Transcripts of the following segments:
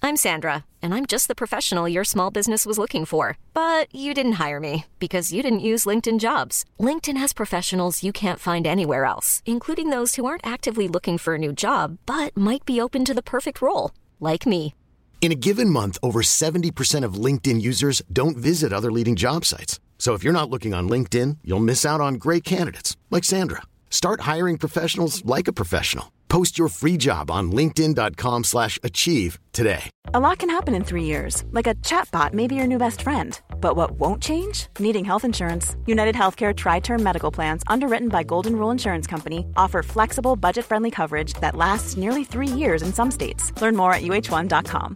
I'm Sandra, and I'm just the professional your small business was looking for. But you didn't hire me because you didn't use LinkedIn Jobs. LinkedIn has professionals you can't find anywhere else, including those who aren't actively looking for a new job, but might be open to the perfect role, like me. In a given month, over 70% of LinkedIn users don't visit other leading job sites. So if you're not looking on LinkedIn, you'll miss out on great candidates like Sandra. Start hiring professionals like a professional. Post your free job on linkedin.com/achieve today. A lot can happen in 3 years, like a chatbot may be your new best friend. But what won't change? Needing health insurance. United Healthcare Tri-Term Medical Plans, underwritten by Golden Rule Insurance Company, offer flexible, budget-friendly coverage that lasts nearly 3 years in some states. Learn more at uh1.com.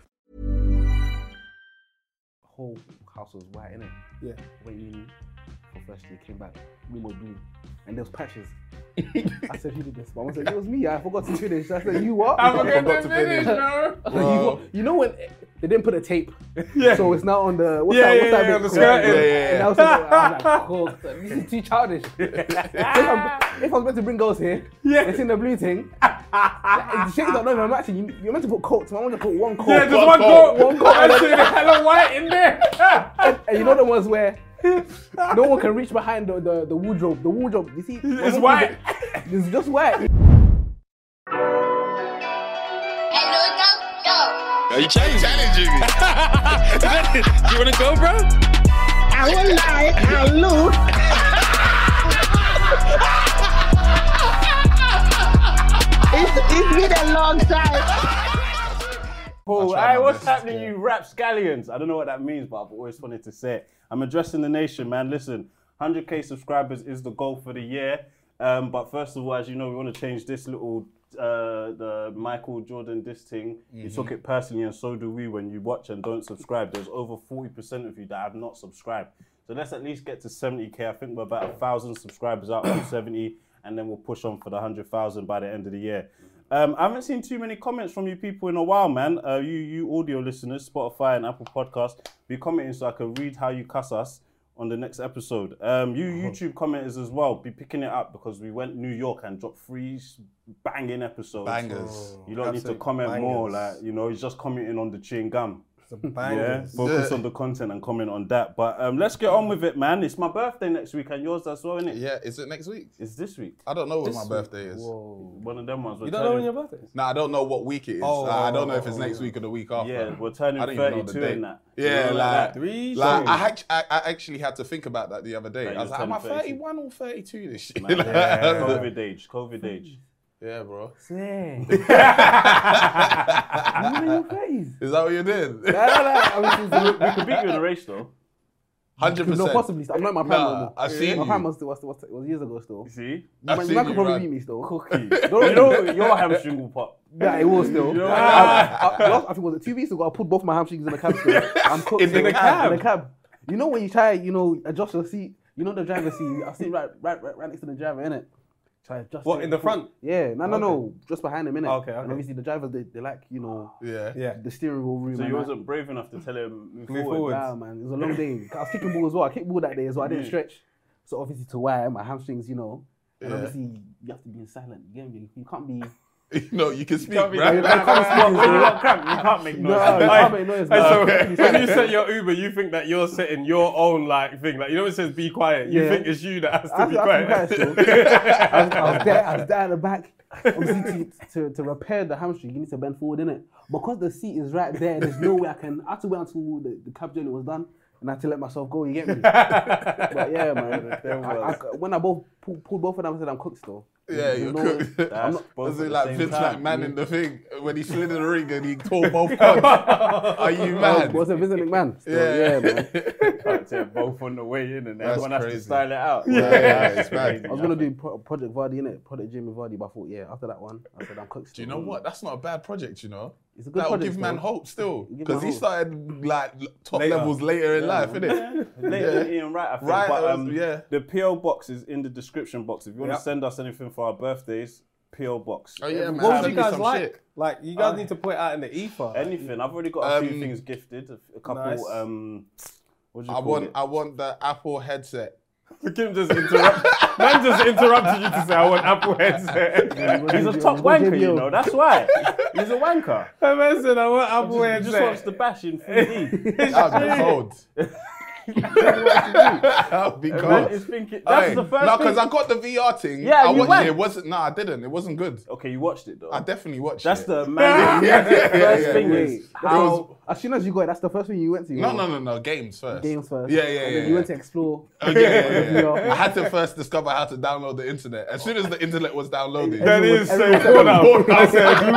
Whole house was white, innit? Yeah. Went uni for first year, came back, room was blue, and there was patches. I said, who did this? Mom said, it was me. I forgot to finish. I said, you what? I forgot to finish, bro. You know when they didn't put a tape, Yeah. so it's now on the what's Yeah, that? yeah, What's yeah, that? the skirting. And I was like, oh, this is too childish. If I was meant to bring girls here, it's in the blue thing. The shades are not even matching. You're meant to put coats. I want to put one coat. Yeah, just one coat. And then hella white in there. And you know the ones where no one can reach behind the wardrobe. The wardrobe, you see, It's white. It's just white. Are you challenging me? Do you want to go, bro? I won't lie, I'll lose. It's been a long time. Paul, hey, what's happening, you rapscallions? I don't know what that means, but I've always wanted to say it. I'm addressing the nation, man. Listen, 100k subscribers is the goal for the year. But first of all, as you know, we want to change this little, the Michael Jordan diss thing. You took it personally, and so do we when you watch and don't subscribe. There's over 40% of you that have not subscribed. So let's at least get to 70k. I think we're about 1,000 subscribers out from 70, and then we'll push on for the 100,000 by the end of the year. I haven't seen too many comments from you people in a while, man. You audio listeners, Spotify and Apple Podcasts, be commenting so I can read how you cuss us on the next episode. You YouTube commenters as well, be picking it up because we went New York and dropped 3 banging episodes. Bangers. You don't need to comment more, like, you know, he's just commenting on the chewing gum. Bangers. Focus on the content and comment on that. But let's get on with it, man. It's my birthday next week and yours as well, isn't it? Yeah, is it next week? It's this week. I don't know when my birthday is. Whoa. One of them ones. You don't know when your birthday is? No, I don't know what week it is. I don't know if it's next week or the week after. Yeah, we're turning I don't even know the 32 date. in that. Yeah, You know, like, 3 like songs. I actually had to think about that the other day. Like, I was like, you're am I turning 32. 31 or 32 this year? Man, yeah, COVID age. Yeah, bro. Same. You know your face. Is that what you did? We could beat you in a race though. 100%. No, possibly. I'm not in my prime no more. I've seen My you. prime was years ago still. You see? I've seen Man could you probably run. beat me still. Cookie. You know your hamstring will pop. Yeah, it was still. You know, I think it was 2 weeks ago. I pulled both my hamstrings in the cab still. I'm cooked. In the cab? In the cab. You know when you try, adjust your seat. You know the driver's seat. I sit right next to the driver, innit? Try to adjust. What, it. in the front? Yeah, no, just behind him, innit? Okay. And obviously the drivers, they like, Yeah. the steering wheel room. So and you that. wasn't brave enough to tell him move Move forward. forward. Nah, man, it was a long day. I was kicking ball as well. I kicked ball that day as well. I didn't stretch. So obviously to wear my hamstrings, And obviously you have to be in silent. You get me? You can't be. No, you can speak, Can't be bro. like that. When you got cramp, you can't make noise. No, you can't make noise. And so man. when you set your Uber, you think that you're setting your own thing. Like, you know, it says be quiet. You Yeah. think it's you that has I to be quiet. still. I was there at the back. Obviously, to repair the hamstring, you need to bend forward, innit? Because the seat is right there, there's no way I had to wait until the cab journey was done, and I had to let myself go. You get me? But yeah, man. When I pulled both of them, I said I'm cooked still. Yeah, you're cooked. Was it like Vince McMahon in the thing when he slid in the ring and he tore both guns? Are you mad? Was it Vince McMahon? Still, Yeah. man. Both on the way in, and That's everyone has to crazy. style it out. Yeah, it's mad. I was gonna do Project Vardy, innit? Project Jamie Vardy, but I thought, after that one, I said I'm cooked. Do you know what? That's not a bad project, It's a good That'll project. give man still. hope still. Give man Because he hope. started like top Later. levels later in life, innit? Later than Ian Wright, I think. Right, But yeah. the PO box is in the description box. If you want Yep. to send us anything for our birthdays, PO box. Oh yeah, man. What would Send you me guys some like? shit. Like, you guys need to put it out in the ether. Anything. I've already got a few things gifted. A couple. Nice. What do you call it? I want the Apple headset. Kim just interrupted. Man just interrupted you to say, I want Apple headset. He's a top wanker, you know. That's why. He's a wanker. Man said, I want Apple He headset. just wants to bash in 3D. That'd be cold. That'd be Man cold. is thinking, that's the first No, thing. because I got the VR thing. Yeah, I you watched went. it. It wasn't. No, I didn't. It wasn't good. Okay, you watched it though. I definitely watched That's it. the man. First thing is how. As soon as you got it, that's the first thing you went to. No. Games first. Games first. Yeah. And then you went to explore. Yeah. I had to first discover how to download the internet. As soon as the internet was downloaded, That is so cool now. I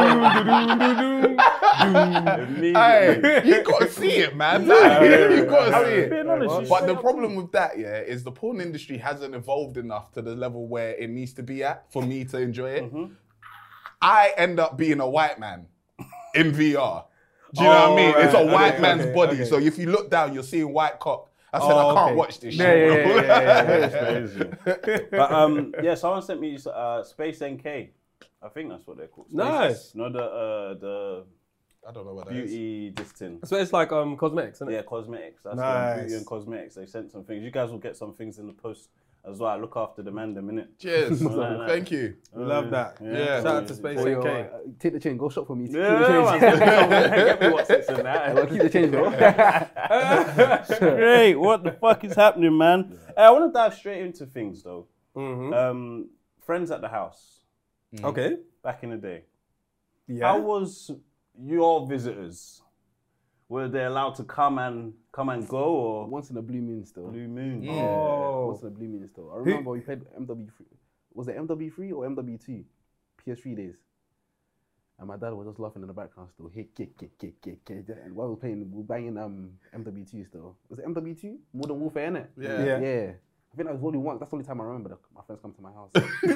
said, hey, you got to see it, man. You got to see it. Being honest, you But straight the up- problem with that, yeah, is the porn industry hasn't evolved enough to the level where it needs to be at for me to enjoy it. I end up being a white man in VR. Do you know what I mean? It's a white man's body. So if you look down, you're seeing white cock. I said, I can't watch this shit, bro. It's crazy. But yeah, someone sent me Space NK. I think that's what they're called. Nice. No, the I don't know what that is. beauty this thing. So it's like cosmetics, isn't it? Yeah, cosmetics. That's Nice. beauty and cosmetics. They sent some things. You guys will get some things in the post as well. I look after the man the minute. Cheers. Nah. Thank you. We love that. Yeah. Shout out to Space Or NK. take the chain, go shop for me. Yeah, Keep the change. man. Get me what's this and that. Keep the change, bro. Great. What the fuck is happening, man? I want to dive straight into things though. Friends at the house Okay. back in the day. Yeah. How was your visitors? Were they allowed to come and go or Once in a blue moon still. blue moon? Oh. Once in a blue moon still. I remember we played MW3. Was it MW3 or MW2? PS3 days. And my dad was just laughing in the background still. Hey, kick. And while we were playing, we were banging MW2 still. Was it MW2? Modern Warfare, innit? Yeah. Yeah. I think that was only once. That's the only time I remember that my friends come to my house.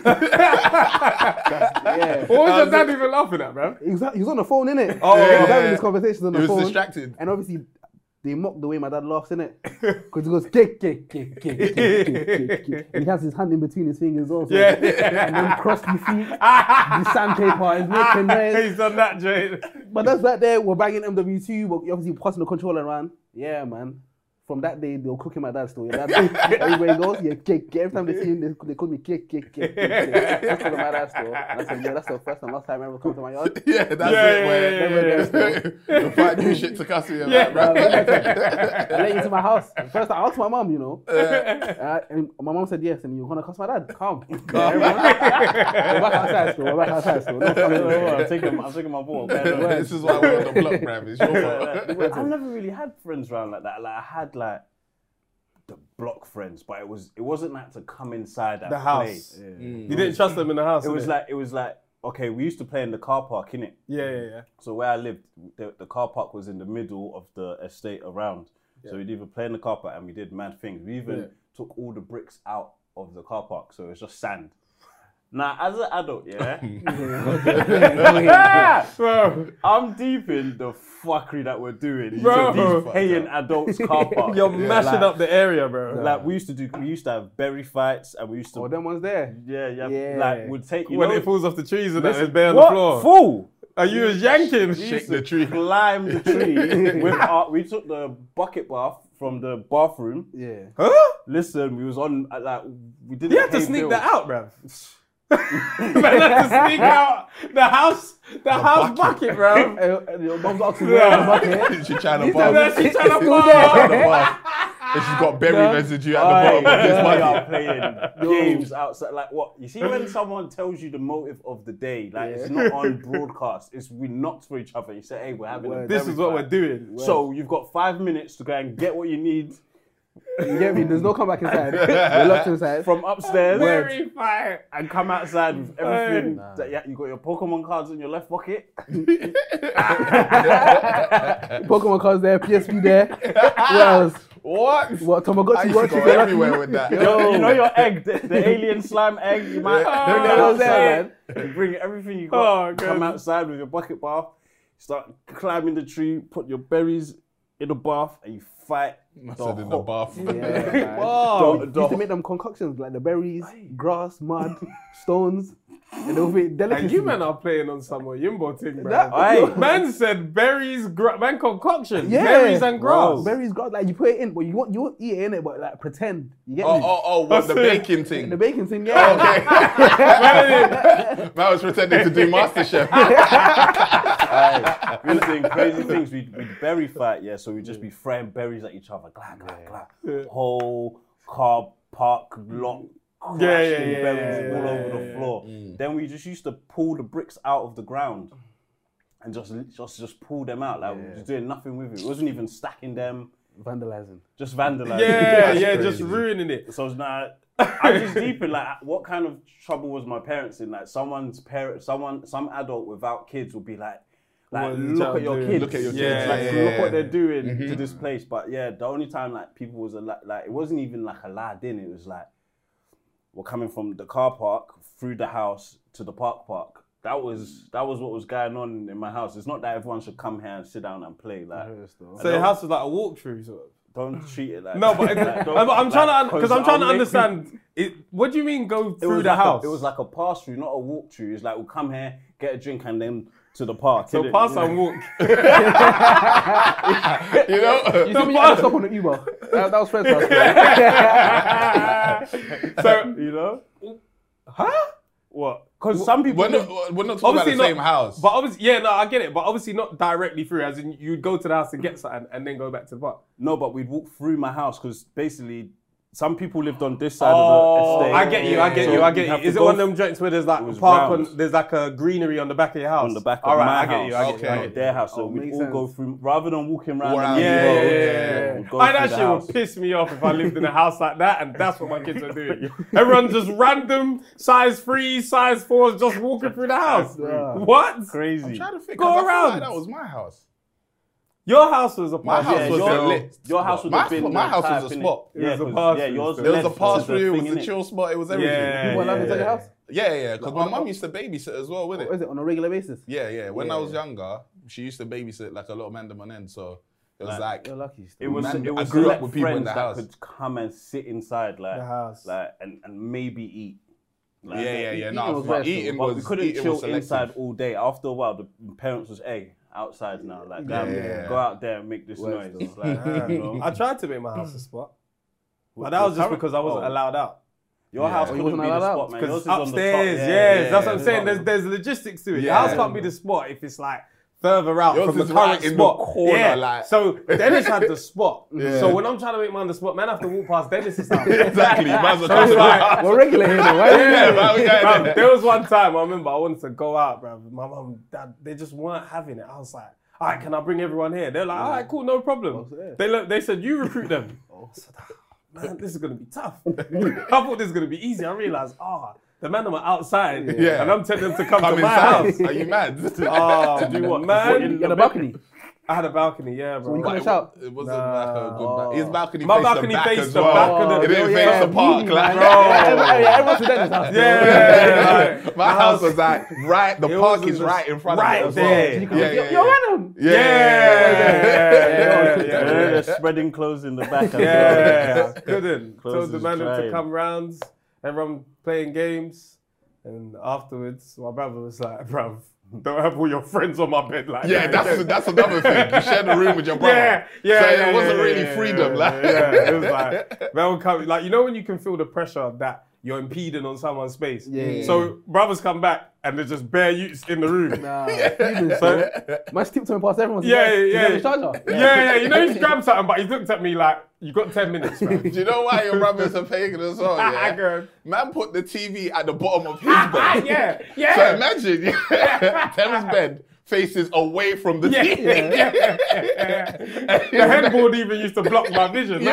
Yeah. What was your dad even laughing at, bro? He was on the phone, innit? Oh, He was yeah. having these conversations on the He was phone. distracted. And obviously, they mock the way my dad laughs, innit? Because he goes, kick. And he has his hand in between his fingers also. Yeah. And then cross your feet, the sandpaper is making noise. He's done that, Jade. But that's right there, we're banging MW2, we're obviously passing the controller around. Yeah, man. From that day, they were cooking my dad still. Your dad, everywhere he goes, yeah, kick. Every time they see him, they call me kick. That's what my dad still. And I said, yeah, that's the first and last time I ever come to my yard. Yeah, that's it. Where the fight new shit to Cassie and that, bro. I let you into my house. First, I asked my mom, you know. And my mom said yes, and you're gonna cuss my dad. Calm. We're back outside still. No problem. I'm taking my ball. This is why we're on the block, bruv. It's your fault. I've never really had friends around like that. Like I had like the block friends, but it wasn't like to come inside and The house. play. You didn't trust them in the house. It was like okay, we used to play in the car park, innit? Yeah. So where I lived, the car park was in the middle of the estate around. So we'd either play in the car park and we did mad things. We even took all the bricks out of the car park, so it was just sand. Now, as an adult, I'm deep in the fuckery that we're doing. Bro. These paying adults car park. You're mashing like, up the area, bro. Like we used to have berry fights, and we used to. Oh, them ones there. Yeah. Like we'd take When it falls off the trees and that, listen, it's bare on what? the floor. Fool! Are you as yanking? Shake the tree. Climb the tree. We took the bucket bath from the bathroom. Yeah. Huh? Listen, we was on like we didn't. You had to pay sneak bills. that out, bruv. Man had to sneak out the house bucket, bro. Your mom's asking where the bucket. She's trying to She's bath. trying to She's trying to bath. And she's got berry residue at the bottom of this We bucket. are playing games outside. Like what? You see when someone tells you the motive of the day, like it's not on broadcast. It's we knocked for each other. You say, hey, we're having a This berry is what fight. we're doing. So you've got 5 minutes to go and get what you need You get me? There's no comeback inside. We're locked inside. from upstairs Very fire. and come outside with everything. That you got your Pokemon cards in your left pocket. Pokemon cards there, PSP there. What else? What? What? I Tamagotchi used to watches go there. everywhere with that. You know your egg, the alien slime egg. You might bring that Oh, there, outside. You bring everything you got. Oh, come God. outside with your bucket bath. Start climbing the tree. Put your berries in the bath, and you fight. I said in the bathroom. Yeah, man. The- Used to make them concoctions like the berries, grass, mud, stones. And it'll be delicacy. And you men are playing on some more Yimbo thing, bro. Aye. Man said berries, man concoction, Yeah. berries and grass. Berries, grass, like you put it in, but you won't eat it in it, but like pretend. You get me? What, the baking thing? The baking thing, yeah. Okay. Man was pretending to do MasterChef. We were doing crazy things. We'd berry fight, yeah. So we'd just be throwing berries at each other, glad. Whole car park lot. Crashing berries all over the floor. Then we just used to pull the bricks out of the ground and just pull them out. Like we were just doing nothing with it. It wasn't even stacking them. Vandalizing. Just vandalizing. Yeah, just ruining it. So it's not. I'm just deep in like what kind of trouble was my parents in? Like some adult without kids would be like look at your kids. Look at your kids. Look what they're doing to this place. But yeah, the only time like people was like it wasn't even like a lad in. It was like we're coming from the car park through the house to the park. That was what was going on in my house. It's not that everyone should come here and sit down and play. Like, so your house was like a walkthrough, sort of. Don't treat it like no, but I'm trying to understand. What do you mean go through the house? It was like a pass through, not a walkthrough. It's like we'll come here, get a drink, and then to the park. So pass and walk. You know? You see me had to stop on the Uber. That was first class. So you know? Huh? What? Because some people We're not talking about the same house. But obviously, yeah, no, I get it. But obviously not directly through, as in you'd go to the house and get something and then go back to the park. No, but we'd walk through my house because basically some people lived on this side of the estate. I get you. Is it one of them joints where there's like a park there's like a greenery on the back of your house? On the back of my house. I get you. Their house. So we'd all go through, rather than walking around. That shit would piss me off if I lived in a house like that and that's what my kids are doing. Everyone's just random size 3s, size 4s, just walking through the house. What? Crazy. I'm trying to think. Go around. Like that was my house. Your house was a My house was a lit. Your house would have been. My house was a spot. Yeah, yours. There was a pass through. It was a chill spot. It was everything. You were allowed to take your house? Yeah. Because my mum used to babysit as well, wasn't it? Is it on a regular basis? Yeah. When I was younger, she used to babysit like a lot of man on end. So it was like You're lucky. It was I grew select up with people in friends the house. that could come and sit inside the house, and maybe eat. No, eating But we was couldn't chill selective. inside all day. After a while, the parents was, outside now. Like, go out there and make this noise. It's like, you know. I tried to make my house a spot, but that was just because I wasn't allowed out. Your house couldn't be the spot, man. Yours is on the top. Upstairs, that's what I'm saying. There's logistics to it. Your house can't be the spot if it's like further out from the current spot. Corner, So Dennis had the spot. So when I'm trying to make mine the spot, man, I have to walk past Dennis's house. Exactly. You might as well come to my house. We're regular here, though, right? There was one time I remember I wanted to go out, bro. My mum and dad, they just weren't having it. I was like, all right, can I bring everyone here? They're like, all right, cool, no problem. They said, you recruit them. Man, this is going to be tough. I thought this was going to be easy. I realized, the man are outside and I'm telling them to come to my house. Are you mad? Do what, man? You had a balcony? I had a balcony, yeah, bro. So you couldn't shout? It wasn't like a good His balcony My faced balcony the back faced as the well. back of the It didn't face the park. Like, Everyone's to Dennis' house. Yeah. my house was like right. The park is right in front of it as well. There. You're random. Yeah. They're spreading clothes in the back. Yeah. Couldn't. Clothes Told the is man to drying. come round. Everyone playing games. And afterwards, my brother was like, bruv, don't have all your friends on my bed like that. That's another thing. You share the room with your brother. So it wasn't really freedom. It was like, man would come, like, you know when you can feel the pressure of that you're impeding on someone's space. So brothers come back and there's just bare youths in the room. So, man tiptoeing past everyone. Yeah. Yeah. You know he's grabbed something, but he looked at me like, you got 10 minutes, man. Do you know why your brothers are pagan as well? Yeah? Man put the TV at the bottom of his bed. Yeah. So imagine, Tim's bed faces away from the TV. The headboard even used to block my vision.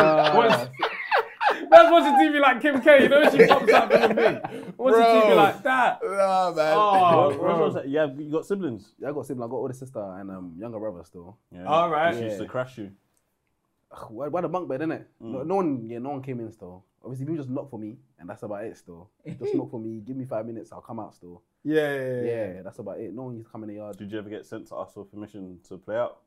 Man's watching TV like Kim K, you know, she pops up in the thing. Watching TV like that. Nah, man. You got siblings? Yeah, I got a sibling. I got older sister and younger brother still. All right. She used to crash you. Why the bunk bed, innit? No one came in still. Obviously, people just knock for me, and that's about it still. Just knock for me, give me 5 minutes, I'll come out still. Yeah, that's about it. No one used to come in the yard. Did you ever get sent to ask for permission to play out?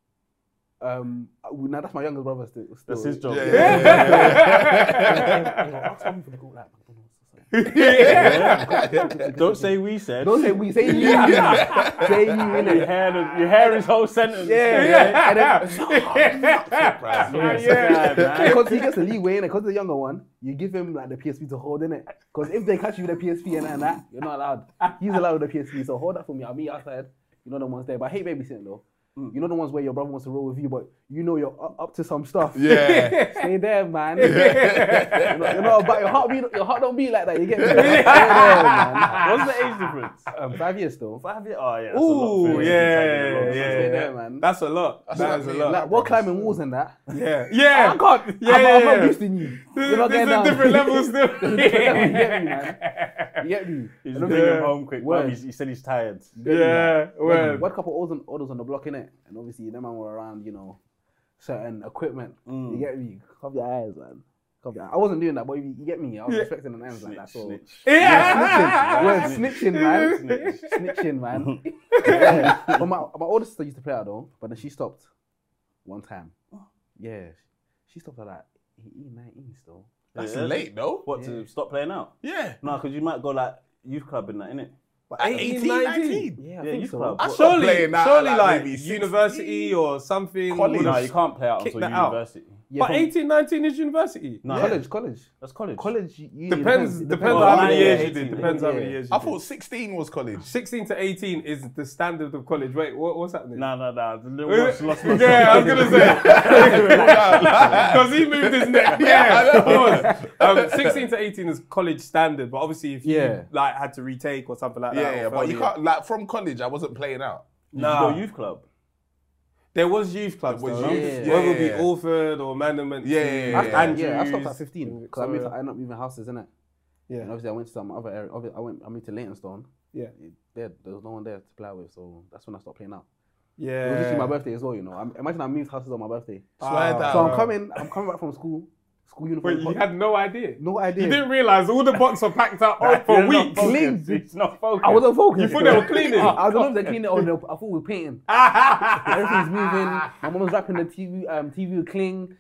Now that's my youngest brother still. That's his job. Ask me for the goal, like McDonald's or something. Don't say we said. Don't say we, say you. Say you, innit? You hear his whole sentence. Yeah. man. Because he gets the leeway, innit? Because the younger one, you give him like the PSP to hold, innit? Because if they catch you with the PSP and that, you're not allowed. He's allowed with the PSP, so hold that for me. I'll meet you outside. You know the ones there. But I hate babysitting though. You know the ones where your brother wants to roll with you, but you know you're up to some stuff. Yeah. Stay there, man. You're not about your heart don't beat like that. You get me? Stay there, man. What's the age difference? 5 years still. 5 years? Oh, yeah. That's Ooh, a lot for yeah. Stay there, man. That's a lot. That is a lot. Like, we're climbing walls and that. Yeah. I can't. Yeah, I'm yeah. not boosting you. You're not There's getting a down. different level still. You get me, man. You get me? He's bringing him home quick. Word. He said he's tired. Yeah. Well. What couple orders on the block, innit? And obviously, them man were around, certain equipment. You get me? Cover your eyes, man. Cover your eyes. I wasn't doing that, but you get me? I was respecting the ends like that. So. Yeah. Snitching, man. Snitching, man. Yeah. But my older sister used to play out though, but then she stopped one time. Yeah. She stopped at like 18, 19 still. That's late, though. What, to stop playing out? Yeah. No, because you might go like youth club in that, innit? At 18, 19? Yeah, I Yeah, think youth so. club. I stopped playing that at like maybe 16. university or something. College. No, you can't play out Kick until that out. university. Yeah, But 18, 19 is university. No, college. That's college. College. Depends It on on how many yeah, years you 18, did. Depends how many yeah. years you I did. thought 16 was college. 16 to 18 is the standard of college. Wait, what's happening? No. The little one's lost my Yeah, I was gonna say because he moved his neck. Yeah, 16 to 18 is college standard, but obviously if you like had to retake or something like that. Yeah, but you can't, like, from college, I wasn't playing out. You go youth club. There was youth clubs. There was though. youth, Whether it be yeah. Orford or Mandament. I stopped at 15 because I ended up moving houses, innit? Yeah. And obviously I went to some other area. I moved to Leytonstone. Yeah. There was no one there to play with, so that's when I stopped playing out. Yeah. It was literally my birthday as well, Imagine I moved houses on my birthday. Swear down. So I'm coming back from school uniform. Wait, you had no idea? No idea. You didn't realise all the box were packed up for weeks. It's not focused. I wasn't focused. You thought they were cleaning? I don't know if they're cleaning it or I thought we were painting. Everything's moving. My mum was wrapping the TV with cling.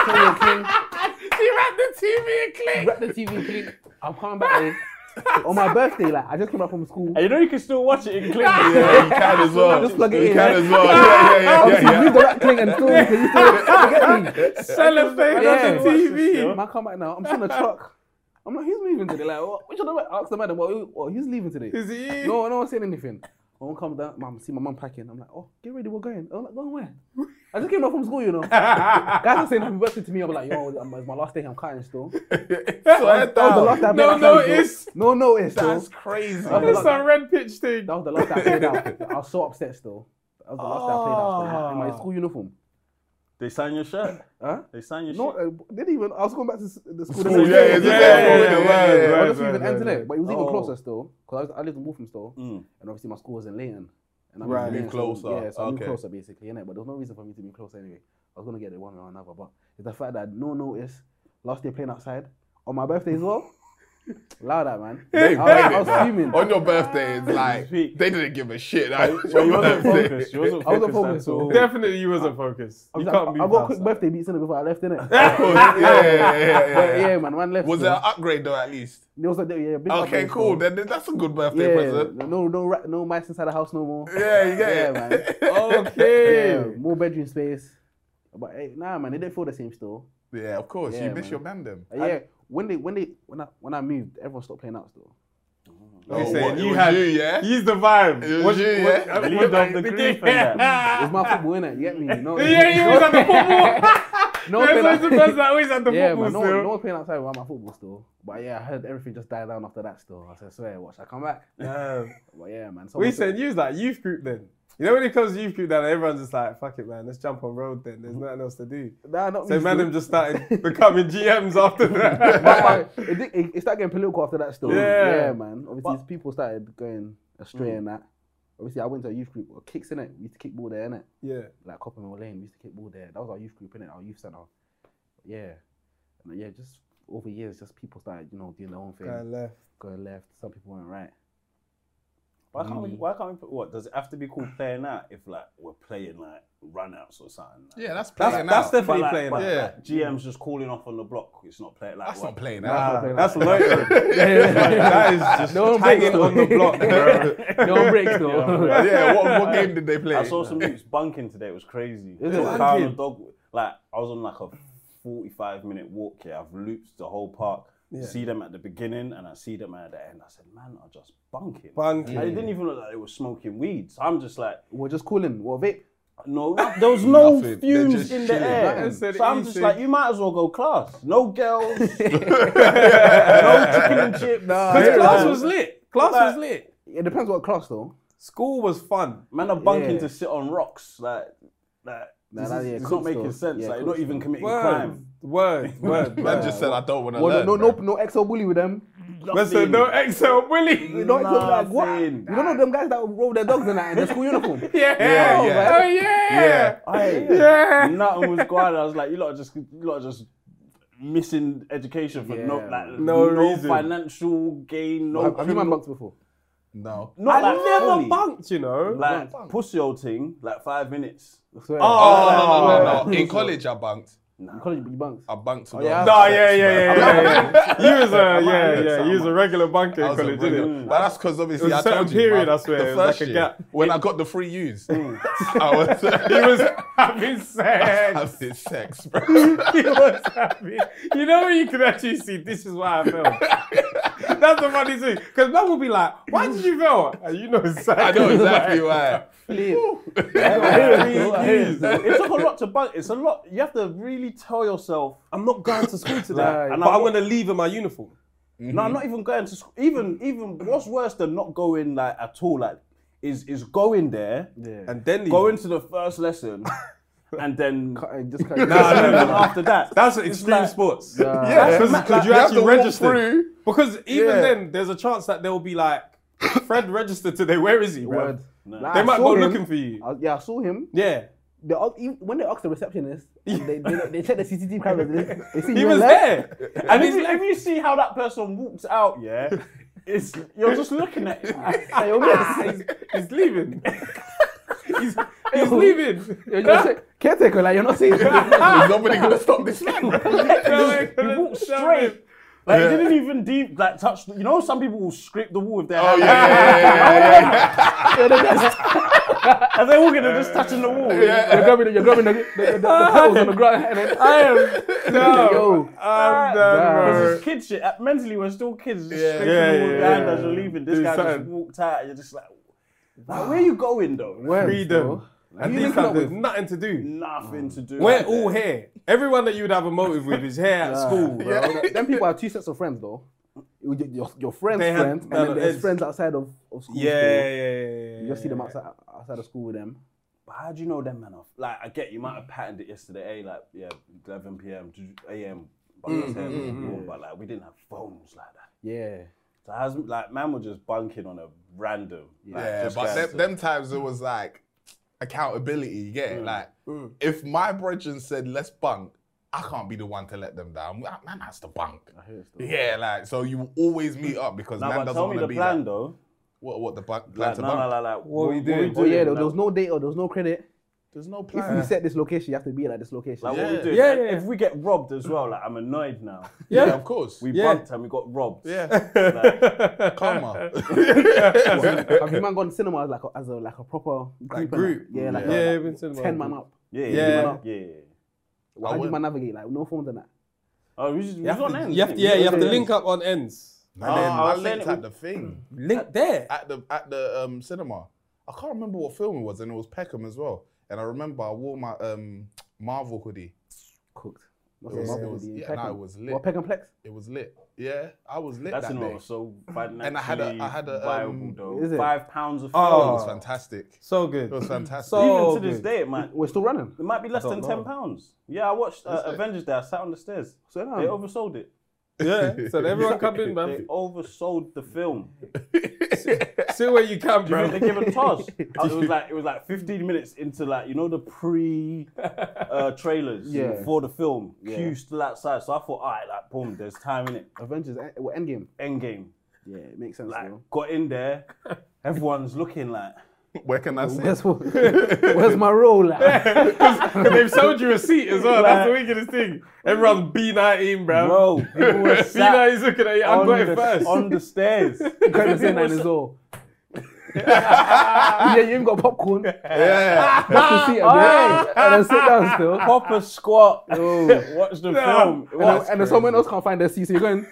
She wrapped the TV and click. Wrapped the TV with cling. I'm coming back there. On my birthday, like, I just came back from school. And you can still watch it in click. Yeah, you can as well. Just plug it You in. can as well. Obviously, use the rat cling and still, because you still get me. Cellophane on the TV. Man, come back now. I'm sitting in the truck. I'm like, who's moving today? Like, which of the ask the madam, who's leaving today? Is it you? No one's saying anything. I won't come down. See my mum packing. I'm like, get ready, we're going. I'm like, going where? I just came back from school, Guys are saying happy birthday to me. I'm like, it's my last day. I'm cutting still. That was the last day I played No outside, notice. still. No notice. That's still. crazy. It's some red pitch thing. That was the last day I played out. I was so upset still. That was the last day I played out still. In my school uniform. They sign your shirt. Huh? They sign your No, shirt. didn't even. I was going back to the school. Yeah. I was even internet, but it was even closer still. Because I lived in Wolfham still, and obviously my school was in Leighton. And I moved in Leighton, closer. So I moved Okay. closer basically, innit? But there was no reason for me to be closer anyway. I was gonna get it one way or another, but it's the fact that no notice. Last day playing outside on my birthday as well. Allow that, man. I was fuming. On your birthday, it's like, they didn't give a shit. Like, Well, you wasn't focused. You wasn't I wasn't focused focused, at all. Definitely you wasn't focused. I You was can't like, be I got quick birthday beats in it before I left, innit? Yeah, man left. Was there an upgrade though, at least? There was big Okay, upgrade cool. still. Then that's a good birthday present. No mice inside the house no more. Yeah, you get Yeah, it. man. Okay. Yeah, more bedroom space. But hey, nah, man, they didn't feel the same still. Yeah, of course. Yeah, You miss man. your man them. Yeah, when I moved, everyone stopped playing out still. They Oh, said what, it you was had. you, yeah? He's the vibe. It was you, yeah? The leader of the group and that. It was my football, innit? You get me? No, Yeah, he was at the football. no, There's always the person that always at the yeah, football man, no still. one's playing outside without my football still. But yeah, I heard everything just died down after that still. I said, swear, watch, I come back. But yeah, man. We said use that youth group then. You know when it comes to youth group then everyone's just like, fuck it man, let's jump on road then. There's nothing else to do. Nah, not So me man still. them just started becoming GMs after that. But it started getting political after that still. Yeah. Yeah, man. Obviously, people started going astray and that. Obviously, I went to a youth group, Kicks, innit? We used to kick ball there, innit? Yeah. Like Coppermill Lane, we used to kick ball there. That was our youth group, innit? Our youth centre. Yeah. And yeah, just over years, just people started, doing their own thing. Going left. Going left. Some people weren't right. Why can't we put what? Does it have to be called playing out if like we're playing like runouts or something? Yeah, that's playing That's out. definitely But, playing like, out. Yeah. like, GM's just calling off on the block. It's not playing like That's what? not playing Nah, out. that's loitering. That is just No one hanging breaks, on the block, bro. No breaks though. Yeah, what game did they play? I saw some news bunking today. It was crazy. Is it? Carl the dog. Like I was on like a 45-minute walk here. I've looped the whole park. See them at the beginning and I see them at the end. I said, man, are just bunking. Bunking. And it didn't even look like they were smoking weed. So I'm just like, We're just cooling. What vape? no, there was no Nothing. They're fumes just in the chilling. air. That's an So I'm just easy- like, you might as well go class. No girls, no chicken and chips. Because class was lit. Class was lit. It depends what class though. School was fun. Man are bunking Yeah. to sit on rocks. Like this that- is- yeah, it's not cooks making though. sense. Yeah, like you're not cooks even though. committing Word. crime. Word. Man just said I don't want to Well, learn. no XL bully with them. Man said no XL bully. No XL like what? Nothing. You don't know them guys that roll their dogs in that in their school uniform. Yeah. Yeah. Oh yeah. Yeah. Nothing was going. I was like, you lot are just missing education for no No reason. financial gain. No. Have you man criminal- bunked before? No. Not I like never fully. bunked, you know. Like pussy old thing, like 5 minutes. I swear. Oh, no. In college, I bunked. In college, you bunked. I bunked to go. yeah. No, yeah. You was a you was a regular bunker I in was a college, regular- didn't it? But that's because It obviously was a I certain told you, period, bruv, I swear, the it was first like a year, gap. when I got the free U's, I was He was having sex. having sex, bro. He was happy. You know when you can actually see this is why I felt. That's the funny thing. Because man will be like, why did you fail? And you know exactly. I know exactly why. It took a lot to bunk. It's a lot. You have to really tell yourself. I'm not going to school today. Nah, but I'm going to leave in my uniform. No, I'm not even going to school. Even what's worse than not going like at all, like is going there, And then leave. going to the first lesson, and then Just leaving after that. That's It's extreme like- sports. Yeah, Because you have actually to walk register. through. Because even Yeah. then, there's a chance that they'll be like, Fred registered today. Where is he, bro? Word. Like, They I might saw go him. looking for you. I saw him. Yeah. When they asked the receptionist, they check the CCTV cameras. They see He you was left. there. And if you see how that person walks out, yeah, it's you're just looking at him. He's leaving. He's leaving. You're just caretaker, like you're not saying. There's nobody gonna stop this man, bro. He walked straight. Like he didn't even deep like touch. You know, some people will scrape the wall with their Oh hand. yeah. And they're all gonna just touching the wall. You're grabbing the petals on the ground, and then I am no. yo. I'm done, This bro. is kid shit. Mentally, we're still kids. Just Yeah. scraping the wall with your hand as you're leaving. This Do guy just something. walked out. And you're just like where are you going though? Freedom. And you these linking guys, up there's with? nothing to do. Nothing to do. We're with all it. here. Everyone that you would have a motive with is here at school, bro. Them people have two sets of friends though. Your friends, They have- friends, and then there's friends outside of school. Yeah. still. You just see them outside of school with them. But how do you know them, man? Like, I get you might have patterned it yesterday, like 11 p.m. to a.m. But like, we didn't have phones like that. Yeah. So how's, like, man was just bunking on a random. Like, Yeah, just but going to- them times it was like accountability. You get it? Like, if my brethren said let's bunk, I can't be the one to let them down. Man has to bunk. Yeah, like so you always meet up because No, man but doesn't tell want me to the be plan like, though. what the plan Like, to no, bunk? like, What we doing? Oh yeah, doing? there was no date or there was no credit. There's no If plan. you set this location, you have to be at this location. Like, what we Yeah. do? Yeah, And yeah. If we get robbed as well, like, I'm annoyed now. Yeah, of course. We Yeah. bunked and we got robbed. Yeah, Like, karma. Have you man gone to cinema as a proper group? and group? that? Yeah, like Yeah, a, been cinema. 10 man up. yeah, Yeah. yeah. How do you man navigate? Like no phones and that. Oh, we just on ends. You have to link up on ends. And then I I was saying linked it at the thing Link there. at the cinema. I can't remember what film it was, and it was Peckham as well. And I remember I wore my Marvel hoodie. Cooked. It was lit. What, Peckham Plex? It was lit. Yeah, I was lit That's that day. not so financially And I had a, viable though. Is it? £5 of film. Oh, it was fantastic. So good. It was fantastic. So- Even to this good. day, it might We're still running. be less than don't know. £10. Yeah, I watched Avengers Day. I sat on the stairs. So They oversold it. Yeah. So everyone come in, They man. oversold the film. See where you can, Do you bro. think they give a toss? It was like 15 minutes into like the pre trailers Yeah. for the film. Q still outside, so I thought, alright, like boom, there's time in it. Avengers, Endgame. Endgame. Yeah, it makes sense. Like, though. got in there, everyone's looking like, Where can I sit? Where's my role? Like? They've sold you a seat as well. That's the wickedest thing. Everyone's B19, bro. bro, people were sat B19's looking at you. I'm going first. on the stairs. Kind of saying that as well. Yeah, you even got popcorn. Yeah. That's the seat, and then sit down still. Proper squat. Watch the film. And then someone else can't find their seat, so you're going.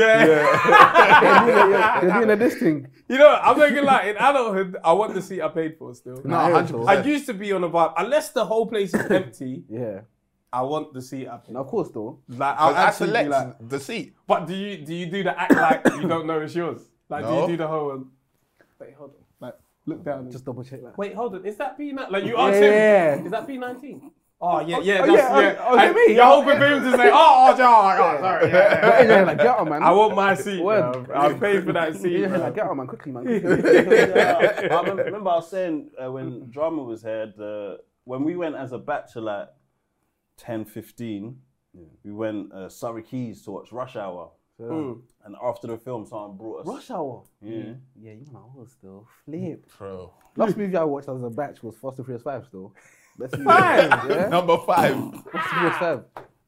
Yeah. You're doing this thing. You know, I'm not gonna lie. In adulthood, I want the seat I paid for still. No, 100%. I used to be on a vibe. Unless the whole place is empty, Yeah. I want the seat I paid. And of course, though. Like I'll I actually be select like. the seat. But do you do the act like you don't know it's yours? Like do No. you do the whole? Wait, hold on. Like look down. Just double check that. Wait, hold on. Is that B19? Like you asked Yeah. him. Is that B19? Oh yeah, yeah, Oh, that's, yeah, yeah. oh, is it me? You're hoping for him to say, oh, sorry. Yeah, like, get on, man. I want my seat, Word. bro. I paid for that seat. Yeah, bro. like, get on, man. Quickly, man. Yeah. I remember I was saying when drama was here, when we went as a batch of like 10, 15, we went Surrey Keys to watch Rush Hour. And after the film, someone brought us. Rush Hour. Yeah. Yeah, you know, I was still flip. Bro. Last movie I watched as a batch was Fast and Furious 5 still. Best movie. Yeah? Number 5. Fast and Furious 5.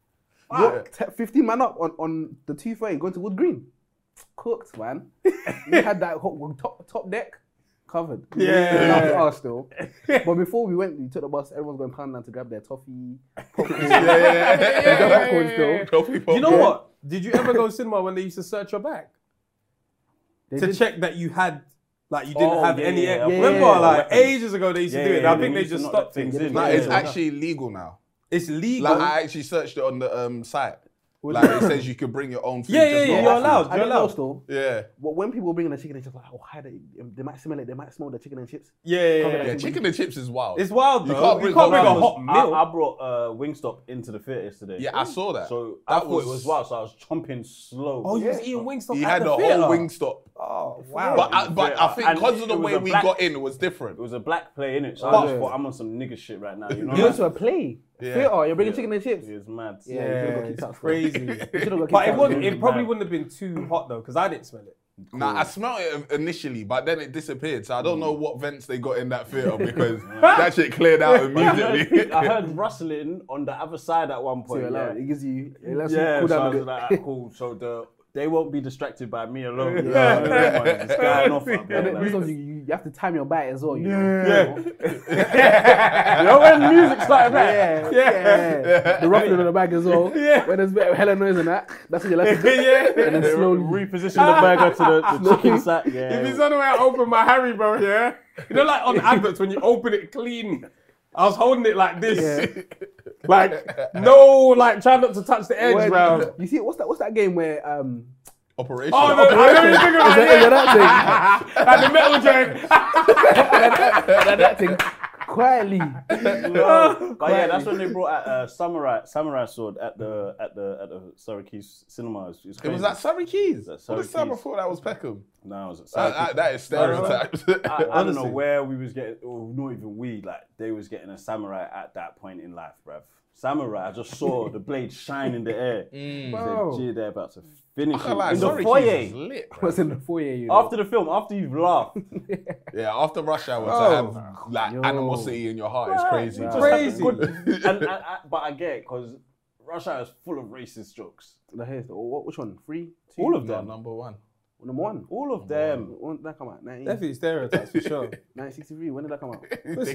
What? 15 man up on the 240 going to Wood Green. Cooked, man. We had that top deck covered. Yeah. After us still. But before we went, we took the bus, everyone's going pound down to grab their toffee, popcorn. Popcorn still. Trophy You popcorn. know what? Did you ever go to cinema when they used to search your bag? They To did- check that you had, like you didn't have yeah, any. yeah, Remember, yeah. like ages ago they used to do it. Yeah, I think they used to just knock stopped things it. in. No, Yeah, it's yeah. actually legal now. It's legal. Like I actually searched it on the site. Like it says you can bring your own food. Yeah, just yeah, not you're often. allowed. I You're don't know allowed. still. Yeah. But when people bring in the chicken, it's just like, oh, hide it. They might smell it. They might smell the chicken and chips. Yeah, chicken and chips is wild. It's wild though. You can't bring a hot hot meal. I brought Wingstop into the theatre yesterday. Yeah, I saw that. So That I thought was- it was wild, so I was chomping slow. Oh, you was eating Wingstop He at had the a theatre? whole Wingstop. Oh, wow. But I think And because of the it was way a we black- got in, it was different. It was a black play in it, so Oh, I just yeah. thought I'm on some nigga shit right now. You know, You went to a play. Yeah. Theatre, you're bringing chicken and chips. It's mad. Yeah, you should've got it's kicked out. crazy. You should've got But kicked it out. wouldn't. It Mad. probably wouldn't have been too hot though, because I didn't smell it. Nah, I smelled it initially, but then it disappeared. So I don't know what vents they got in that theatre because that shit cleared out immediately. I heard rustling on the other side at one So point. you're allowed. Yeah, It gives you, it lets yeah, you cool so I down a was bit. like, ah, cool. So they won't be distracted by me alone. It's going off up And there. then Like, you have to time your bite as well. You know? you know when music started back? Yeah. The ruffling in the bag as well. Yeah. When there's a bit of hella noise in that, that's what you're left to Yeah. And then slowly. Reposition the burger to the chicken sack. If Yeah. it's on the way I open my Haribo, yeah. You know, like on adverts when you open it clean. I was holding it like this. Like, no, like, try not to touch the edge, When- bro. You see, what's that game where Operation. Oh, no, I never even think about is it. that thing? Like the metal joint. that thing quietly. But yeah, that's when they brought out samurai sword at the Surrey Keys cinema. It's It crazy. was at Surrey Keys. At What Surrey time Keys. before that was Peckham? No, it was at Surrey Keys. That is stereotypes. I don't know Honestly. where we was getting, or not even we, like they was getting a samurai at that point in life, bruv. Samurai, I just saw the blade shine in the air. Bro. Said, gee, they're about to finish I can't him lie, in the Surrey foyer. Keys is lit, bro. What's in the foyer? You know? After the film, after you've laughed. Yeah, after Rush Hour to have like animosity in your heart is crazy. Just Crazy. have good- but I get it, because Rush Hour is full of racist jokes. Which one? 3, 2? All of No, them. number one. Number 1. All of them. When did that come out? 19, Definitely stereotypes for sure. 1963. When did that come out?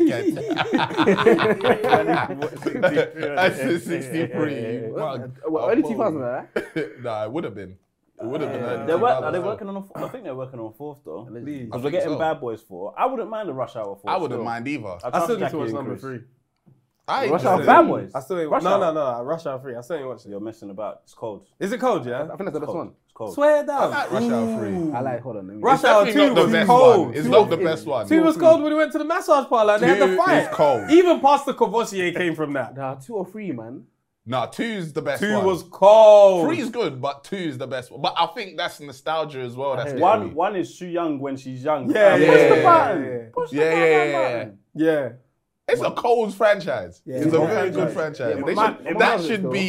That's the 63. Early 2000, right? Nah, it would have been. It would have been. early Are they 2000s. working on I think they're working on a 4th though. I Because we're think getting so. Bad Boys 4. I wouldn't mind the Rush Hour 4. I wouldn't still. mind either. I trust still need Jackie to watch and number Chris. 3. I Rush Hour Bad Boys. I still ain't, Rush Hour. no, Rush Hour 3. I still ain't watched it. You're messing about. It's cold. Is it cold, yeah? I think that's the best one. It's cold. Swear down. like Rush Hour 3. I like, hold on. Let me Rush It's Hour definitely 2 not the was best cold. one. It's not the best one. 2 was cold when we went to the massage parlor and they had 2 the fight. is cold. Even Pastor Courvoisier came from that. Nah, 2 or 3, man. Nah, 2's the best 2 one. was cold. 3 is good, but 2 is the best one. But I think that's nostalgia as well. That's One is too young when she's young. Yeah, Push yeah, the yeah, button. yeah. Push the Yeah, goddamn yeah, yeah, button. Yeah. It's a Coles franchise. It's a very good franchise. Yeah, They my- should- my that mum should though. be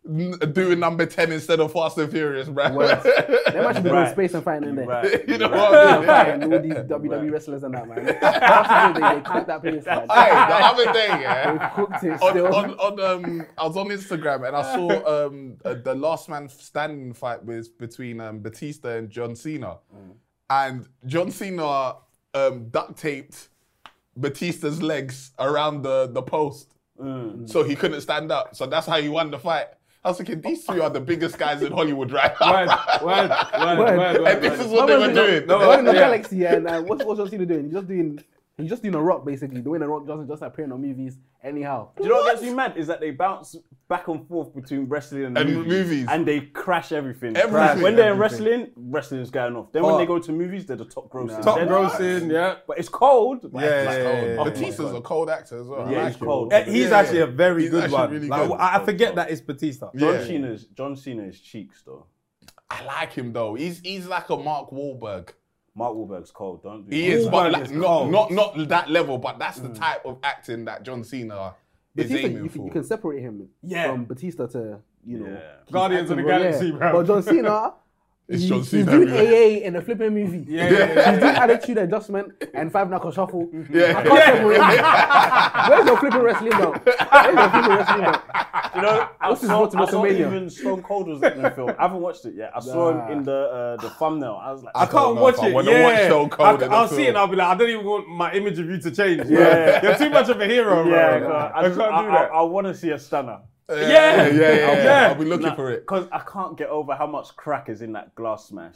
doing number 10 instead of Fast and Furious, bro. They might be doing Right. space and fighting in there. Right. You know Right. what I mean? Fighting all these WWE wrestlers and that, man. they cooked that place, man. Hey, the other day, yeah. They cooked it still. I was on Instagram and I saw the Last Man Standing fight between Batista and John Cena, and John Cena duct taped Batista's legs around the post, so he couldn't stand up. So that's how he won the fight. I was thinking, these two are the biggest guys in Hollywood right now. Word. And this is what they were doing. They're in the galaxy, and what's John Cena doing? He's just doing a rock, basically. The way the rock doesn't just appear in movies anyhow. Do you know what gets me mad is that they bounce back and forth between wrestling and movies, and they crash everything. When they're in wrestling's going off. Then when they go to movies, they're the top grossers. Top grossing, yeah. But it's cold. Yeah. Batista's a cold actor as well. Yeah, I he's like him. cold. He's actually a very He's good actually one. really Like, good. I forget that it's Batista. John Cena is cheeks though. I like him though. He's like a Mark Wahlberg. Mark Wahlberg's cold, don't do He that. is, but Wahlberg like, is not that level. But that's the type of acting that John Cena is Batista, aiming for. you can separate him from Batista to, Guardians of the Galaxy, bro. But John Cena, It's John he's Cena doing everywhere. AA in a flipping movie. Yeah. He's doing Attitude Adjustment and Five Knuckle Shuffle. Yeah. I can't separate him. Where's your flipping wrestling though? Where's your flipping wrestling though? You know, I What's his saw road to WrestleMania? even Stone Cold was in the film. I haven't watched it yet. I saw him in the thumbnail. I was like, I can't don't know watch if I it. wanna watch Stone Cold in the I'll see it film. and I'll be like, I don't even want my image of you to change. Yeah. You're too much of a hero, yeah, bro. I can't do that. I want to see a stunner. Yeah. I'll be looking for it. Because I can't get over how much crack is in that glass smash.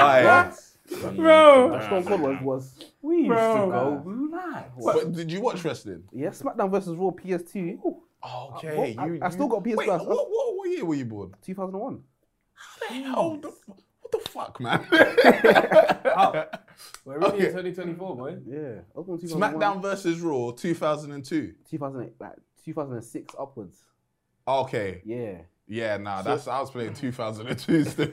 Bro. Stone Cold was We used to Bro. go mad. But did you watch wrestling? SmackDown versus Raw PS2. Okay, I still got PS Wait, Plus. what year were you born? 2001. What the fuck, man? We're really in 2024, boy. Yeah. I was born 2001. SmackDown versus Raw 2002. 2008, like 2006 upwards. Okay. Yeah. Yeah, nah, I was playing 2002 still.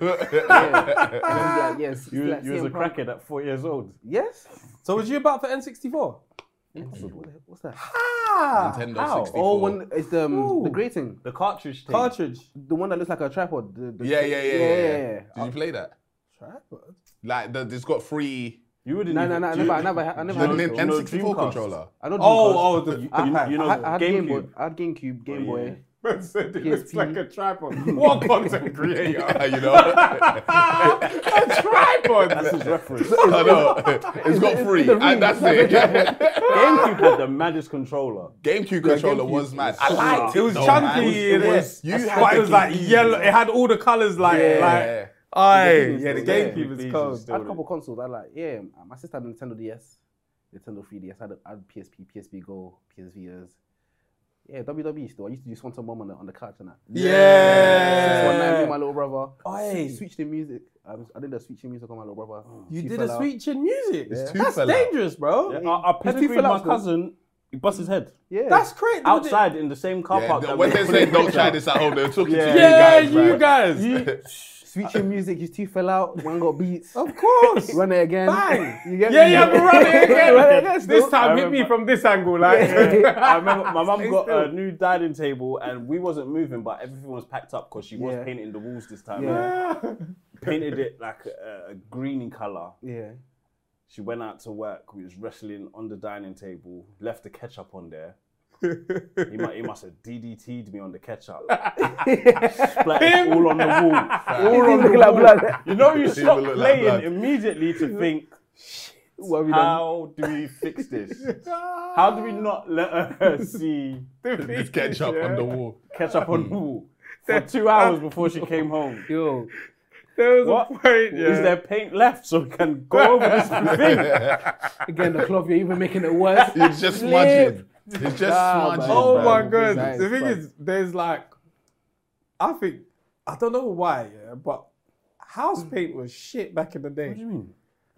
Yeah. Yes. You was a crackhead at 4 years old. Yes. So was you about for N64? What's that? Nintendo 64. Oh, when it's the grating, The cartridge thing. Cartridge. the one that looks like a tripod. Yeah. yeah. Did you play that? Tripod? Like, it's got free... You wouldn't No, even... I never had The it. N64 Dreamcast. controller. I know Oh, Dreamcast. the I you know, had Game Boy. GameCube. I had GameCube, Game Boy. Man said it looks PSP. like a tripod. What content creator? You know? A tripod. That's his reference. I know. It's got free. And that's it. GameCube had the maddest controller. GameCube controller was mad. I liked it. It was though, chunky. man. It was. You had But the it was like GameCube. yellow. It had all the colors like. Yeah. Aye. The Yeah, the GameCube GameCube is cold. I had a couple consoles. I like, my sister had a Nintendo DS, Nintendo 3DS. I had PSP, PSP Go, PSVs. Yeah, WWE still. I used to do Swanton Bomb on the couch and that. 619, me and my little brother. Aye. Switched in music. I did a switch in music on my little brother. You Two did fell a out. switch in music. It's two That's fell out. dangerous, bro. I pedigreed my cousin. He bust his head. Yeah. That's crazy. Outside in the same car park. Yeah, that when we they put say in don't picture. try this at home, they're talking to Yeah, you guys. you man. guys. Switching music, his teeth fell out. One got beats. Of course. Run it again. Bang. You get Yeah, me? you have to run it again. Run it again This still. time, hit me from this angle, like. I remember my mum got still. a new dining table and we wasn't moving, but everything was packed up because she was Yeah. painting the walls this time. Yeah. Painted it like a greeny colour. Yeah. She went out to work. We was wrestling on the dining table. Left the ketchup on there. He must have DDT'd me on the ketchup. Splattered all on the wall. All on the like blood. You know, you stop look like playing blood. immediately to think, What have we done? how do we fix this? How do we not let her see This ketchup on the wall. ketchup on the wall for 2 hours before she came home? Yo. There was What? a point, yeah. Is there paint left so we can go over this thing? Again, the cloth, you're even making it worse. It's just smudging. It's just Nah, smudging. man. Oh bro. my god! Nice, The thing fun. is, there's like, I don't know why, yeah, but house paint was shit back in the day. What do you mean?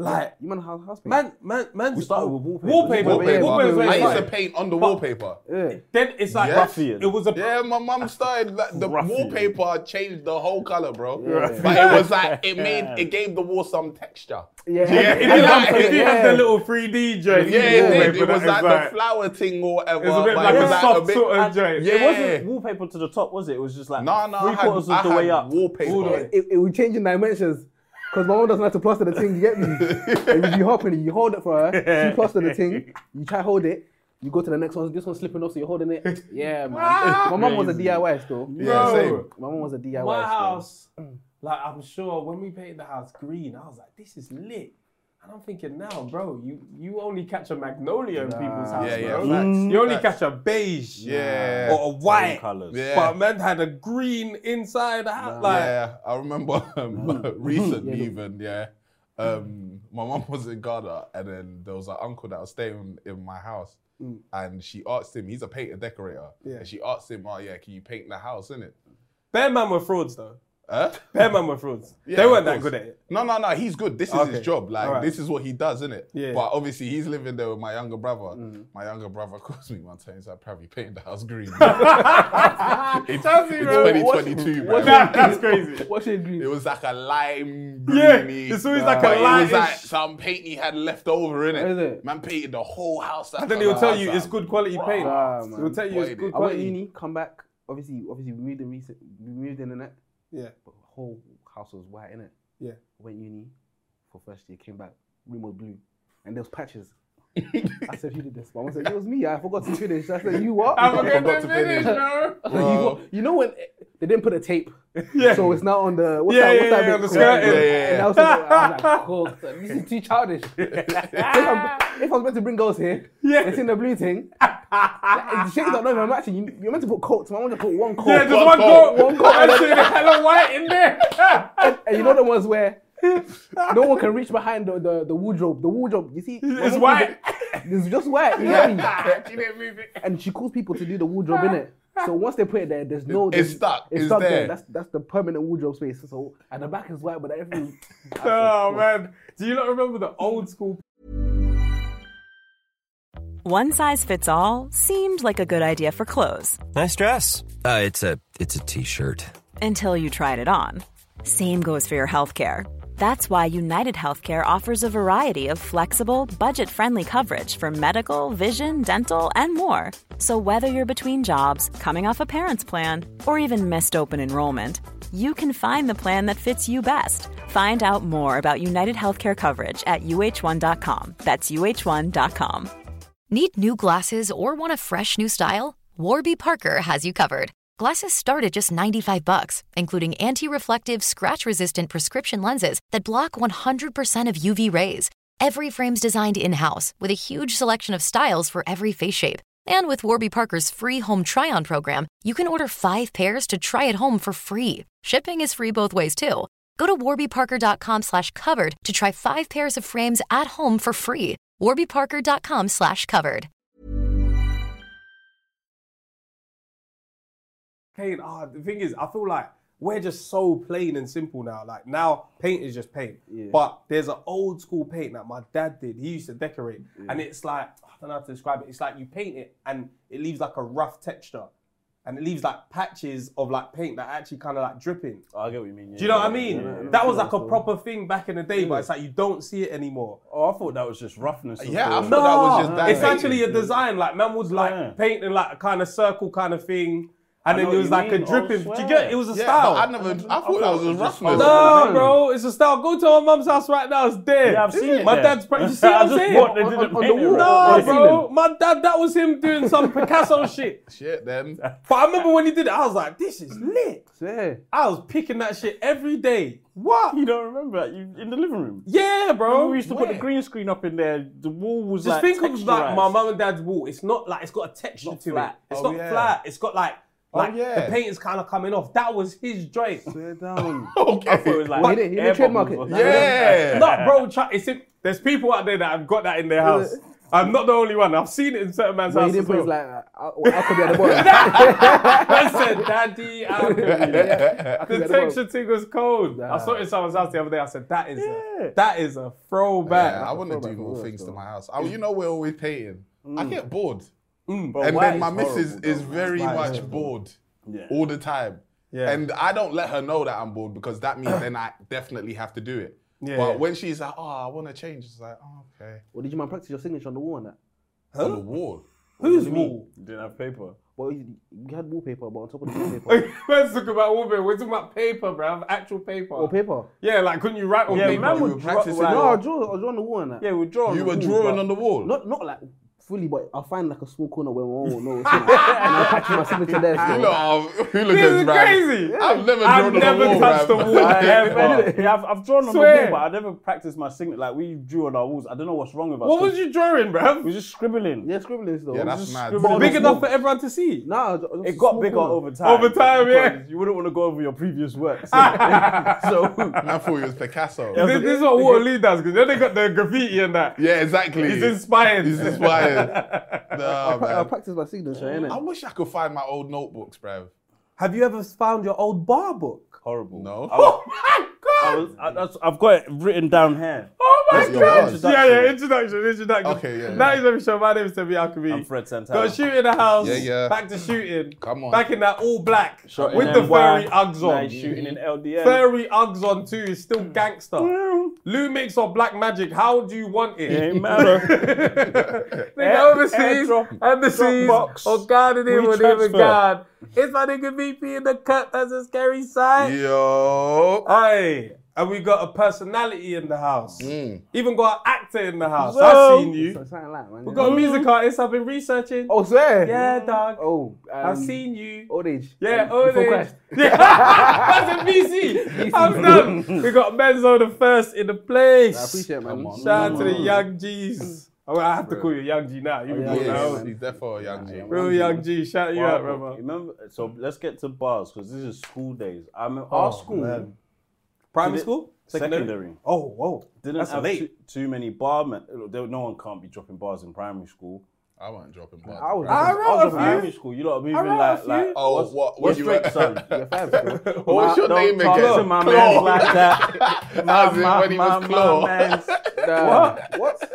Like, You man house paint. man. We started with wallpaper. Wallpaper. Wallpaper. I used to fine. paint on the wallpaper. Yeah. Then it's like Yes. it was a Yeah, my mum started like, the Ruffian. wallpaper changed the whole color, bro. Yeah. But it was like it gave the wall some texture. Yeah. If you have the little 3D joint. Yeah, in the it did. wallpaper, It was that like is the flower thing or whatever. It was a bit but like it a was like soft bit- sort of joint. Yeah. It wasn't wallpaper to the top, was it? It was just like No, three quarters of the way up. wallpaper. It would change in dimensions. Because my mom doesn't have to plaster the thing, you get me? It would be hopping, you hold it for her, she plaster the thing, you try hold it, you go to the next one, this one's slipping off, so you're holding it. Yeah, man. My mom was a DIY still. Yeah, same. My mom was a DIY My still. house, like I'm sure when we painted the house green, I was like, this is lit. And I'm thinking now, bro, you only catch a magnolia in people's house, Yeah, yeah, bro. facts. You only Facts. catch a beige Yeah. or a white. Colours. Yeah. But man had a green inside the house. Like, Yeah, I remember recently even, my mum was in Ghana and then there was an uncle that was staying in my house and she asked him, he's a painter decorator, and she asked him, oh yeah, can you paint the house, innit? Bear man were frauds though. Huh? Bear man were frauds. Yeah, They weren't of that course. good at it. No, he's good. This is Okay. his job. Like, Alright. this is what he does, innit? Yeah. But obviously, he's living there with my younger brother. My younger brother calls me one time. He's like, "Prav, you painted the house green." It's 2022, bro. That's crazy. What's your dream? It was like a lime Yeah, greeny. it's always like a but it was lightish- like some paint he had left over, innit? Is it? Man painted the whole house. And then he'll tell you it's good quality paint. Ah, man. He'll tell you it's good I went quality. uni, come back. Obviously, we moved in the net. Yeah. But the whole house was white, innit? Yeah. Went uni for first year, came back, room was blue. And there was patches. I said, who did this? Mama said, it was me. I forgot to finish. I said, you what? I forgot to finish, bro. You know when they didn't put a tape, Yeah. so it's now on the what's Yeah, that? What's yeah, that yeah, bit on the called? skirting. And I was like, oh, this is too childish. if I was meant to bring girls here, it's in the blue thing. The shades are not even matching. You're meant to put coats. I want to put one coat. Yeah, just one coat. One coat. And then hella white in there. And you know the ones where no one can reach behind the wardrobe. The wardrobe, you see, It's white. It's just white. You get me? She didn't move it. And she calls people to do the wardrobe, innit? So once they put it there, there's no. It's stuck. It's It's stuck there. there. That's the permanent wardrobe space. So and the back is white, but everything. Oh man, do you not remember the old school? One size fits all seemed like a good idea for clothes. Nice dress. It's a t-shirt. Until you tried it on. Same goes for your healthcare. That's why United Healthcare offers a variety of flexible, budget-friendly coverage for medical, vision, dental, and more. So whether you're between jobs, coming off a parent's plan, or even missed open enrollment, you can find the plan that fits you best. Find out more about United Healthcare coverage at uh1.com. That's uh1.com. Need new glasses or want a fresh new style? Warby Parker has you covered. Glasses start at just $95, including anti-reflective, scratch-resistant prescription lenses that block 100% of UV rays. Every frame's designed in-house with a huge selection of styles for every face shape. And with Warby Parker's free home try-on program, you can order 5 pairs to try at home for free. Shipping is free both ways, too. Go to warbyparker.com/covered to try 5 pairs of frames at home for free. warbyparker.com/covered. Paint. The thing is, I feel like we're just so plain and simple now. Like now, paint is just paint. Yeah. But there's an old school paint that my dad did. He used to decorate, and it's like I don't know how to describe it. It's like you paint it and it leaves like a rough texture, and it leaves like patches of like paint that actually kind of like dripping. I get what you mean. Yeah. Do you know what I mean? That was like a proper thing back in the day, but it's like you don't see it anymore. Oh, I thought that was just roughness. of Yeah, I the- thought that was just that it's paint. actually a design. Like man was like Yeah. painting like a kind of circle kind of thing, and I then know it what was you like a mean. dripping. Oh, Do you swear. get? It was a Yeah, style. but I thought that was just roughness. No, bro, it's a style. Go to my mum's house right now. It's there. Yeah, I've seen it My there. dad's. You see what I'm saying? What, they didn't On the paint it wall. right. No, bro. My dad, that was him doing some Picasso shit. Shit, then. But I remember when he did it, I was like, this is lit. Yeah. I was picking that shit every day. What? You don't remember that? You in the living room? Yeah, bro. We used to put the Where? green screen up in there. The wall was Just like think of like texturized. my mum and dad's wall. It's not like it's got a texture not to flat. it. It's Oh, not yeah. flat. It's got like yeah. the paint is kind of coming off. That was his joint. Swear down. I thought it was like He didn't air trademark bubbles it. or Yeah. No, bro, there's people out there that have got that in their house. I'm not the only one. I've seen it in certain man's But he house didn't as put his well. like, I could be at the bottom. I said, Daddy, Alchemy. I could be The at the texture bottom. thing was cold. I saw it in someone's house the other day. I said, that is a throwback. Yeah, I want to do more things to my house. You know, we're always painting. I get bored. Bro, And white then my is missus horrible, is though. very White is much horrible. bored Yeah. all the time. Yeah. And I don't let her know that I'm bored because that means then I definitely have to do it. Yeah. But when she's like, oh, I want to change, it's like, oh, okay. Well, did you man practice your signature on the wall and that? On the wall. Whose wall? You didn't have paper. Well, you had wallpaper, but on top of the wallpaper. Let's talk about wallpaper. We're talking about paper, bruv. Actual paper. Wallpaper? Yeah, like couldn't you write on Yeah, paper? man You would were draw. practicing Like, No, I was drawing on the wall and that. yeah, we draw. on You the were wall, drawing but- on the wall. Not like fully, but I'll find like a small corner where my mom will know. And I practice my signature there. You still. lot are This hooligans, is man. crazy. I've never I've drawn on never the wall, touched the bruv. wall Yeah, yeah, I've drawn on Swear. the wall, but I never practiced my signature. Like we drew on our walls. I don't know what's wrong with us. What was you drawing, We bruv? were just scribbling. Yeah, scribbling still. Yeah, that's mad. scribbling. Big enough for everyone to see. Nah, It got bigger over time. Over time, yeah. because You wouldn't want to go over your previous work. So, I thought it was Picasso. This is what Waterloo does, because then they got the graffiti and that. Yeah, exactly. He's inspired. He's inspired. Nah, I man. practice my signature, innit? I wish I could find my old notebooks, bruv. Have you ever found your old bar book? horrible. No. Oh my God! I've got it written down here. Oh my That's your God! buzz. Yeah, introduction. Okay, yeah. Now let me show. My name is Temi Alchemy. I'm Fred Santana. Got a shoot in the house. Yeah. Back to shooting. Come on. Back in that all black Shot with in the NY, furry Uggs on. nice shooting in LDN. Furry Uggs on too. Is still gangster. Lou Mix or Black Magic. How do you want it? It ain't matter. Nigga overseas airdrop, and the seas Dropbox, or guarded in with even WeTransfer. God. It's my nigga VP in the cut. That's a scary sight. Yo. Aye. And we got a personality in the house. Even got an actor in the house. So- I've seen you. Something like, man. We got a music artist. I've been researching. Oh, swear? Yeah, dog. Oh, I've seen you. Old age. Yeah, Before old age. Christ. Yeah, that's a BC. I'm done. We got Benzo the first in the place. I appreciate it, man. Come on. Shout out to the young G's. Oh, I have to call you Young G now. You yeah, can yeah, call man. He's therefore a young G. Real Young G. Shout you out, brother. Remember? So let's get to bars because this is school days. I mean, our school man. Primary Did it- school? secondary. Oh, whoa. didn't That's have late. too many barmen. No one can't be dropping bars in primary school. I wasn't dropping bars. I was- I wrote a few. Primary school, you lot are moving wrote a like few. Oh, what what's you Drake's were- son? You're five, bro. What's your name Don't talk again? to my Claw. man like that. As in when he was Claw. man's- What?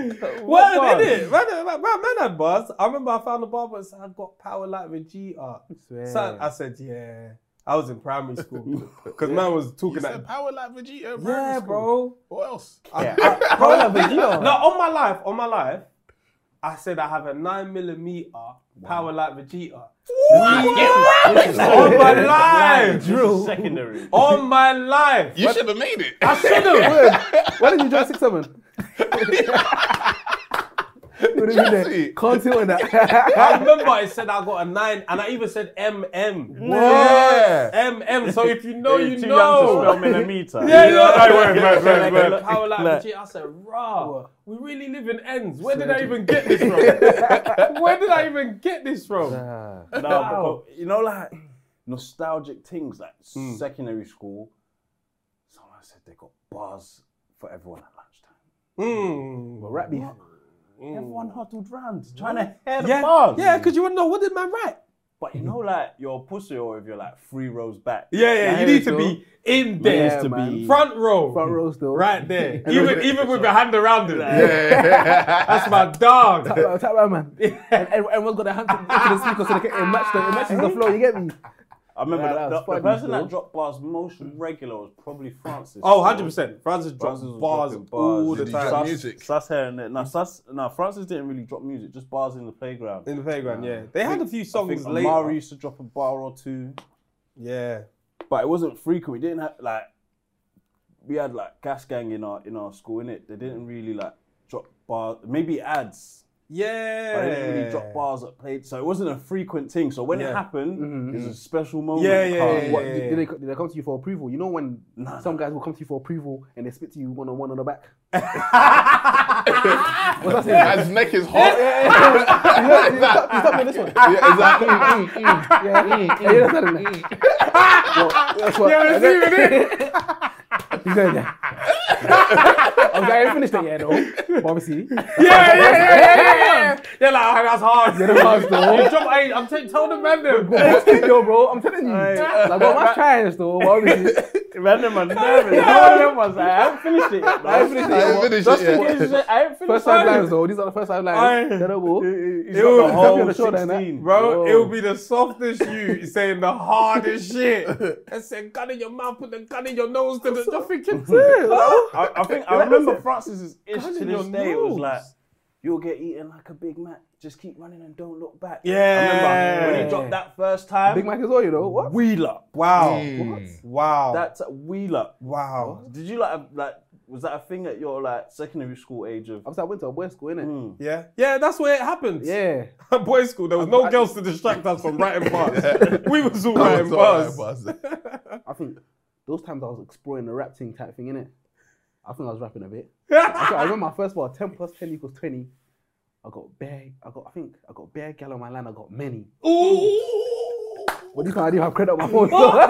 Well, did it? Man had bars. I remember I found a bar but I got Power Like Vegeta. Swear. So I said, yeah. I was in primary school. Because man was You talking said that. power like Vegeta. in primary Yeah, school. bro. What else? Power Like Vegeta. No, on my life, I said I have a 9mm Power Like Vegeta. On my life! This is secondary. On my life! You should have made it. I should have! Why did you join 6'7"? What did you Jesse. do? Can't tell that. I remember I said I got a 9 and I even said MM. What? MM. So if you know, You're you too young to know. spell millimeter. Yeah. Power Like Vegeta. I said, rah, we really live in ends. Where did I even get this from? Where did I even get this from? No, but you know, like nostalgic things like secondary school. Someone said they got bars for everyone at lunchtime. Well, rap beef. Everyone huddled round trying to hear the Yeah, bars. yeah, because you want to know what did man write? But you know, like you're a pussy, or if you're like 3 rows back. Yeah, you need to be in there. Yeah, man. Front row. Front row still. Right there. even with your hand around it. That's my dog. Tap that man. And everyone's got their hand into the speaker so it matches the flow, you get me? I remember Yeah, that the was funny, person still. that dropped bars most regular was probably Francis. Oh, 100%. Francis drops Francis was bars dropping all the Did he time. drop music? Sus here and there. No, Francis didn't really drop music, just bars in the playground. In the playground, yeah. They had a few I songs think later. Amari used to drop a bar or two, Yeah. but it wasn't frequent. We didn't have like, we had like Gas Gang in our school, innit? They didn't really like drop bars, maybe ads. Yeah. But they didn't really drop bars that played, so it wasn't a frequent thing. So when it happened, it was a special moment. What, did they come to you for approval? You know when some guys will come to you for approval and they spit to you one-on-one on the back? What's that saying? His neck is hot. You stop me this one. Yeah, exactly. Yeah, that's what. Yeah, let's see what it is. He's going there. I was like, I ain't finished it yet though. But obviously. Yeah. They're like, that's hard. Yeah, that's hard still. You drop, I'm tell the man them. Yo, bro, I'm telling you. Like, bro, I'm trying still. But obviously. Random man nervous. No one was like, I haven't finished it yet. I ain't finished it yet. I ain't finished First 5 lines though. These are the first 5 lines. Terrible. He's got the whole 16. Bro, it will be the softest you saying the hardest shit. And say, gun in your mouth, put the gun in your nose. Just thinking, I remember Francis's ish to this day. It was like, you'll get eaten like a Big Mac. Just keep running and don't look back. Yeah. I remember when he dropped that first time. Big Mac as well, you know. What? Wheel up. Wow. What? Wow. That's a wheel up. Wow. Did you like, was that a thing at your like secondary school age of? Obviously, I went to a boys' school, innit? Yeah. Yeah, that's where it happens. Yeah. Boys' school, there was no girls to distract us from writing bars. We was all writing bars. I think those times I was exploring the rap thing type thing, innit? I think I was rapping a bit. I remember my first bar, 10 plus 10 equals 20. I got bare gal on my line, I got many. Ooh! But this time I didn't have credit on my phone.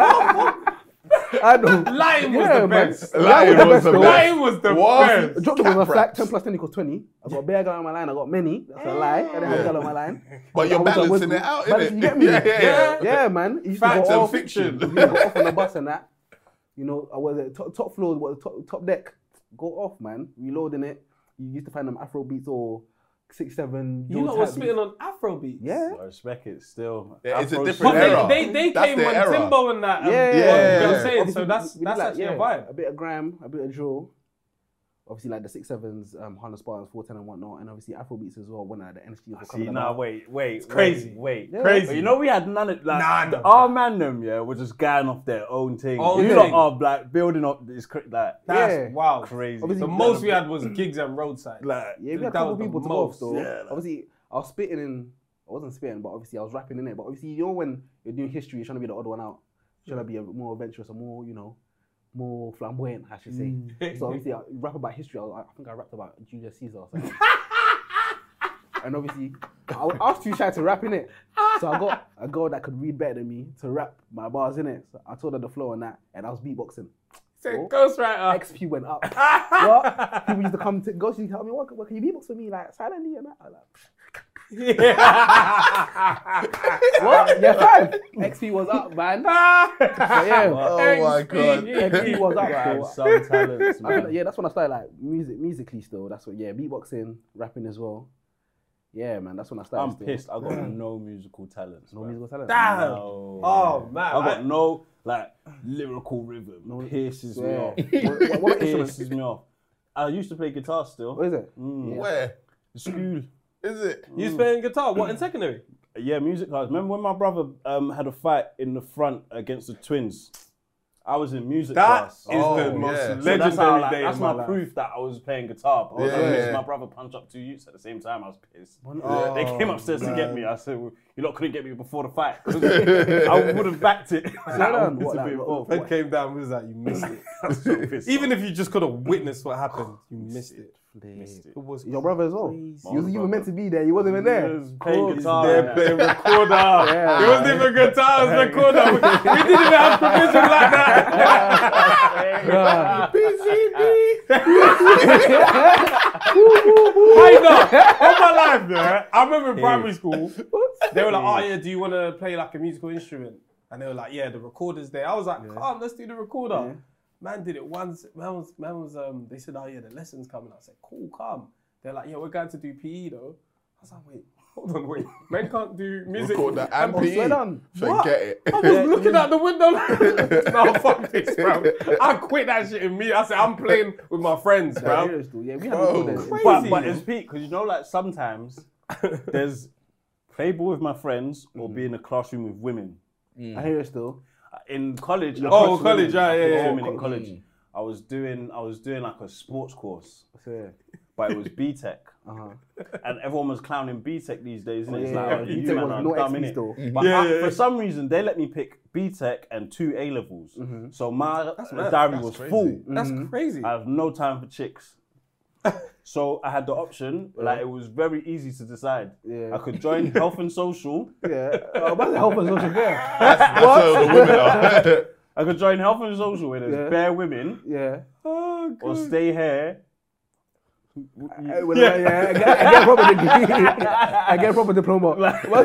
I know. Lying was the best. Lying was the best. Lying was the best. Dropped it with a flat, 10 plus 10 equals 20. I got bare gal on my line, I got many. That's a lie. I didn't have gal on my line. But you're balancing it out, innit? You get me? Yeah. Man. You used Facts to go and off, fiction. You go off on the bus and that. You know, I was at top floor, top deck. Go off, man. Reloading it. You used to find them Afro beats or 6-7. You lot was spitting on Afro beats. Yeah. I respect it still. Yeah, it's a Afro's different still- era. They That's came their when era. Timbo and that. Yeah. What I'm saying. So Obviously, that's we did actually a vibe. A bit of grime, a bit of drill. Obviously, like the 6-7s, 100 Spartans, 410 and whatnot, and obviously Afro beats as well. When the NSGs were coming See, about. wait. It's crazy. Wait. Yeah. Crazy. But you know, we had none of like None of our man them, were just going off their own thing. Own You lot thing. are like building up this like That's wild. crazy. Obviously, The most we had was gigs and roadside. like Yeah, we had a That couple was the people to go off, most. though. Yeah, like- Obviously, I was spitting in. I wasn't spitting, but obviously I was rapping in it. But obviously, you know when you're doing history, you're trying to be the odd one out. You're trying to be a bit more adventurous and more, you know, more flamboyant, I should say. So obviously, I rap about history. I think I rapped about Julius Caesar or something. And obviously, I was too shy to rap in it. So I got a girl that could read better than me to rap my bars in it. So I told her the flow on that, and I was beatboxing. Said Ghostwriter. XP went up. What? People used to come to go. She tell me, "What can you beatbox for me, like silently?" And that. I was like, what? Yeah, fam. XP was up, man. So, yeah. Oh my God. XP was up. Wow, Still. some talents, I think, man. yeah, that's when I started like musically still. That's what, beatboxing, rapping as well. Yeah, man, that's when I started. I'm still. pissed. I got no musical talents. No bro. musical talent. Damn. No. Oh man. I got no like lyrical rhythm. Pisses me off. What instruments? Pisses me off. I used to play guitar still. What is it? Mm. Where? School. Is it? You was playing guitar? What in secondary? Yeah, music class. Remember when my brother had a fight in the front against the twins? I was in music That class. is Oh, the most yeah. So So legendary that's how, like, day that's of my my life. proof that I was playing guitar. But I was Yeah. like, listen, my brother punched up 2 youths at the same time. I was pissed. They came upstairs to get me. I said, well, you lot couldn't get me before the fight. I would have backed it. Fed came down, was like, you missed it. so pissed Even if you just could have witnessed what happened, you missed it. Missed it. It was Your brother as well. crazy. You were meant to be there. You wasn't even there. He was playing guitar. They're and playing that. recorder. Yeah. It wasn't even guitar, it was recorder. We didn't even have provision like that. Why not? All my life, yeah. I remember in primary school, they were like, oh yeah, do you want to play like a musical instrument? And they were like, yeah, the recorder's there. I was like, come, let's do the recorder. Yeah. Man did it once. Man was they said, oh yeah, the lesson's coming. I said, cool, come. They're like, yeah, we're going to do PE though. I was like, wait. Men can't do music. Recorder and Swear PE. down. Forget it. I was looking out the window like, no, fuck this, bro. I quit that shit immediately. I said, I'm playing with my friends, bro. Yeah, we had Bro, recorders. crazy. But it's peak because you know, like sometimes there's play ball with my friends or be in a classroom with women. I hear it still. In college, I Oh, coached college, women. I yeah, coached yeah, women yeah. in college. I was doing like a sports course, Yeah. but it was BTEC. Uh-huh. And everyone was clowning BTEC these days, and it's Yeah, like, yeah. oh, BTEC you man was are no dumb, XP innit? still. But Yeah. for some reason, they let me pick BTEC and 2 A levels. So my diary was crazy. full. That's crazy. I have no time for chicks. So I had the option, like it was very easy to decide. Yeah. I could join health and social. Yeah. About the health and social care. That's how the women are. I could join health and social where there's Yeah. bare women. Yeah. or stay here. I get a proper diploma.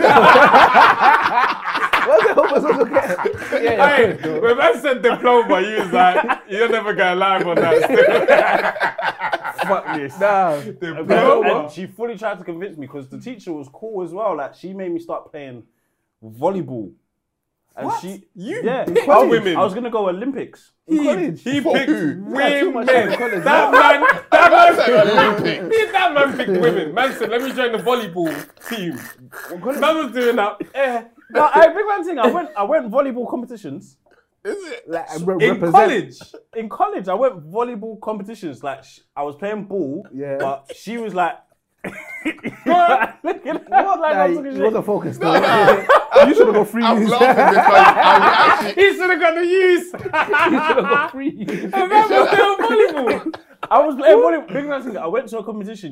What's the hope of social care? Hey, when I said diploma, you was like, you're never going live on that. Fuck this. And she fully tried to convince me because the teacher was cool as well. Like, she made me start playing volleyball. And what? Yeah. Women. I was going to go Olympics. He picked women. That man picked women. Man said, let me join the volleyball team. Man was doing that. But big man thing, I went volleyball competitions. Is it? Like, in college? In college, I went volleyball competitions. Like, I was playing ball, but she was like, look at that. Like, you wasn't focused. You should have got free I'm use. laughing because He should have got the use. You should have got free use. And man was playing volleyball. I was playing volleyball. Big man thing, I went to a competition,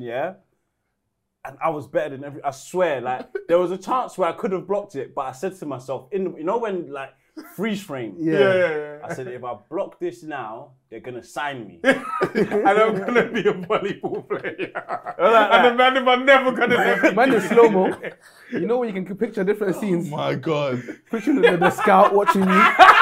and I was better than I swear, like, there was a chance where I could have blocked it, but I said to myself, you know when, like, freeze frame? Yeah. I said, if I block this now, they're going to sign me. And I'm going to be a volleyball player. And the man, if I'm never going to... Man, the slow-mo. You know when you can picture different scenes? Oh my God. Picture the scout watching you.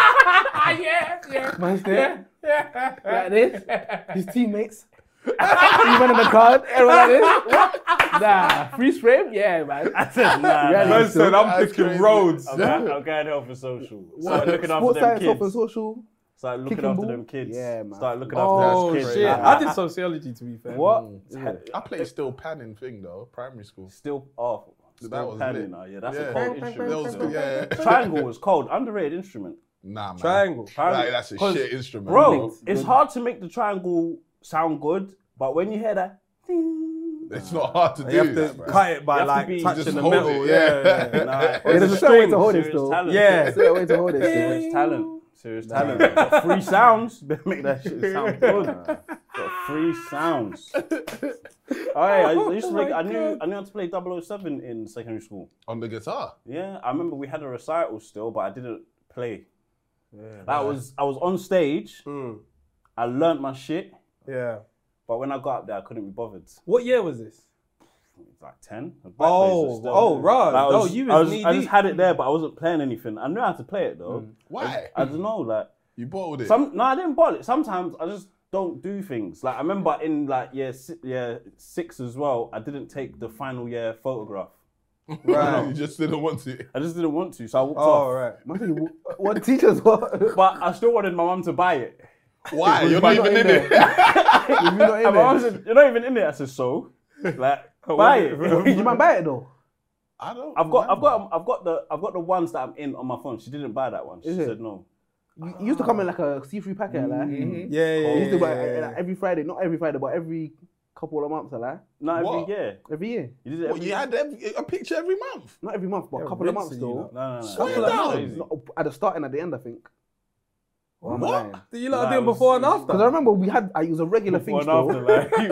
Yeah. Man's there. Like this. His teammates. Even in the card, everyone like this. Nah, freeze frame? Yeah, man. I said, nah. Man said, I'm picking roads. I'm going health and social. Started looking after Sports them science, health and kids. social. Started looking Kicking after ball. them kids. Yeah, man. Started looking after those kids. Shit. Like, I did sociology, to be fair. What? I played still panning thing though, primary school. Still off. That was panning lit. now. Yeah, that's Yeah. a cold That instrument. was- still. yeah. Triangle was cold. Underrated instrument. Nah, man. Triangle. Like, that's a 'Cause, shit instrument. Bro, it's hard to make the triangle sound good, but when you hear that, ding, It's not hard to do. You have to that, bro. cut it by You have to like be- touching just the hold metal. it, Yeah. There's a certain way to hold it serious still. talent. Yeah. There's a certain way to hold it still. Serious talent. Serious talent. Got free sounds. Better make that shit sound good. Got free sounds. I used to play, I knew how to play 007 in secondary school. On the guitar. Yeah, I remember we had a recital still, but I didn't play. I was on stage. I learnt my shit, Yeah. but when I got up there, I couldn't be bothered. What year was this? It was like 10. Right. Like, You I was knee just deep. had it there, but I wasn't playing anything. I knew how to play it though. Why? I don't know, like You bottled it. no, I didn't bottle it. Sometimes I just don't do things. Like I remember in like year 6 as well, I didn't take the final year photograph. Right. You just didn't want to. I just didn't want to, so I walked off. Right. What teachers what? But I still wanted my mum to buy it. Why? You're not even in it. You're not And my in mum there. said, "You're not even in it." I said, "So, like, buy it." Did you man buy it though? I don't. I've got the ones that I'm in on my phone. She didn't buy that one. She Is it? said no. You used to come in like a see-through packet, like. Yeah. You used to buy like, every Friday, not every Friday, but every couple of months, like. Not every What? year. Every year. You did it What, every you had a picture every month. Not every month, but a couple of months though. No. Swear That's down. crazy. Not at the start and at the end, I think. Or am I lying? Did you lot Nah, do it it was- before and after? Because I remember we had, it was a regular thing Before still. and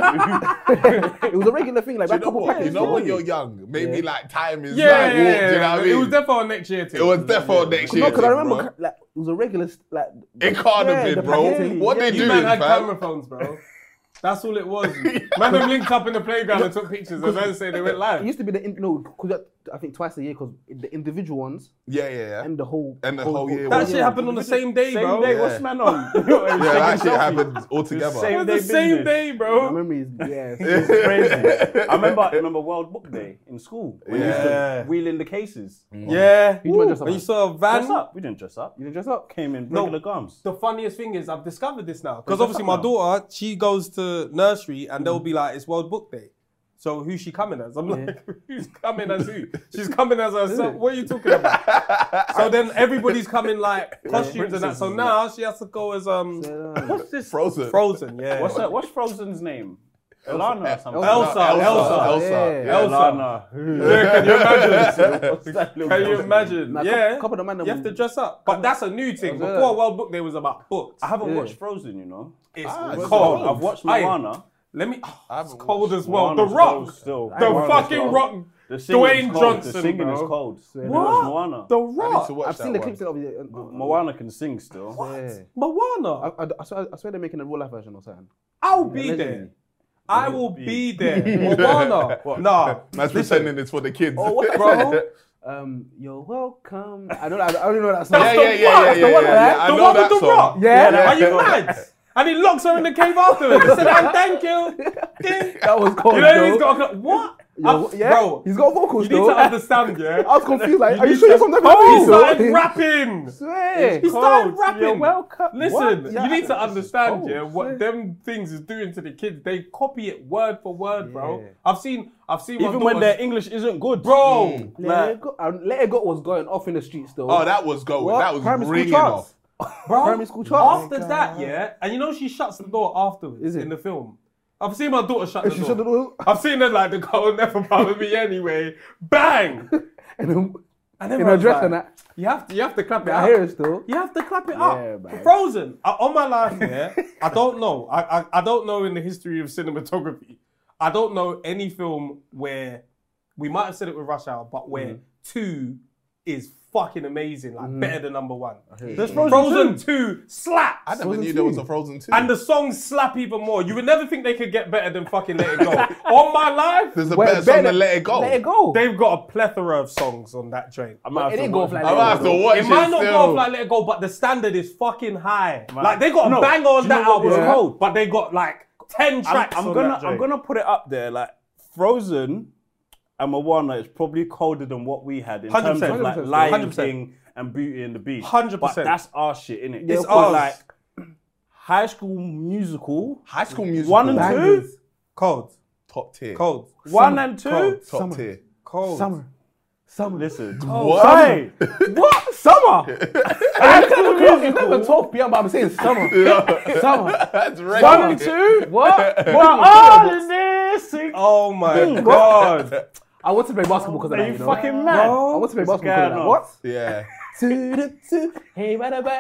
after, like, It was a regular thing, like Do a you know couple what? of You know when you're young, maybe like time is Yeah, like walk, do you know what I mean? It was definitely next year. It was definitely next year. No, because I thing, remember bro. like it was a regular like. It can't have the been, bro. packaging. What they You doing, man had fam? camera phones, bro. That's all it was. Man, them linked up in the playground and took pictures and then say they went It live. used to be because I think twice a year because the individual ones Yeah. and the whole year. That shit happened on the same day, same bro. day. Yeah. What's man on? Yeah, that shit happened all together. Same It was day the same business. day, My bro. memory is yeah. It's crazy. I remember World Book Day in school. We used Yeah. to wheel in the cases. Yeah. You didn't dress up, And you man. saw a van. Dress up. We didn't dress up. You didn't dress up. Came in No. regular gums. The funniest thing is I've discovered this now. Because Dress obviously up my now. daughter, she goes to nursery and they'll be like, it's World Book Day. So who's she coming as? I'm like, who's coming as who? She's coming as herself. What are you talking about? So then everybody's coming like costumes and that. So now she has to go as What's this? Frozen. Frozen, yeah. What's Frozen's name? Elana or something. Elsa. Yeah. Elsa. Can you imagine? What's that little Can you girl's imagine? Nah, Yeah. couple of man You have to dress up. But that's a new thing. Before World Book Day was about books. I haven't watched Frozen, you know. It's it's cold. I've watched Aye. Moana. Let me. I it's haven't cold watched as well. Moana's The Rock. cold still. The Moana's fucking cold. Rock. The singing Dwayne is cold. Johnson, The singing bro. is cold. Swear It down. was Moana. The I need Rock. to watch I've that seen the one. clips of it. Moana can sing still. Yeah. Moana. I swear they're making a real life version or something. I'll be Allegedly. there. I will be there. Moana. Nah. Man's pretending it's for the kids. Oh, what, Bro. You're welcome. I don't know that song. Yeah, the yeah, one, yeah, the yeah, one, yeah, right? yeah. I The know one that with the song. Rock. Yeah. Are you mad? And he locks her in the cave afterwards. He said, thank you. Ding. That was cold, You know, though. he's got what? Yeah, Bro, he's got vocals you need though. to understand, yeah? I was confused. Like, are you need sure to- you're from the Oh, he movie? started rapping. Swear. He started rapping. You're welcome. Listen, What? Yeah, you need to this is understand, cold. yeah, what them things is doing to the kids. They copy it word for word, bro. Yeah. I've seen. My Even when daughters- their English isn't good. bro. Let It Go. Let It Go was going off in the streets though. Oh, that was going. What? That was Primary school ringing charts. off. Bro, Primary school charts. after that, yeah, and you know she shuts the door afterwards Is it? in the film. I've seen my daughter shut the She door. shut the door. I've seen her like the girl will never bother me anyway. Bang! And then And then in I her was dress like, and that. you have to clap it I up. hear it still. You have to clap it Yeah, up. man. Frozen. On my life, yeah, I don't know. I don't know in the history of cinematography. I don't know any film where we might have said it with Rush Hour, but where 2 is fucking amazing, like better than number 1. There's Frozen 2 slaps. I never knew there was a Frozen 2. And the songs slap even more. You would never think they could get better than fucking Let It Go. On my life, There's a better song than Let It Go. Let It Go. they've got a plethora of songs on that train. It didn't go off like I'm gonna have to watch It it might not go off still. like Let It Go, but the standard is fucking high. Like they got a No, banger do on you that know what album, was cold? but they got like 10 tracks on that joint. I'm gonna put it up there. Like Frozen and Moana is probably colder than what we had in terms 100%, of like 100%. Lion King and Beauty and the Beast. 100%. But that's our shit, innit? It's But ours. like High School Musical. High School Musical. 1 and 2. Bangers. Cold. Top tier. Cold. 1 and 2. Top tier. Cold. Summer. Listen. What? Hey, What? Summer. It's never 12 p.m. but I'm saying summer. Summer. That's right. 1 and 2. What? We're all in this. Sing. Oh my god. I want to play basketball because of Are that. you You know? fucking mad? I want to play basketball because of that. going What? Yeah. Hey,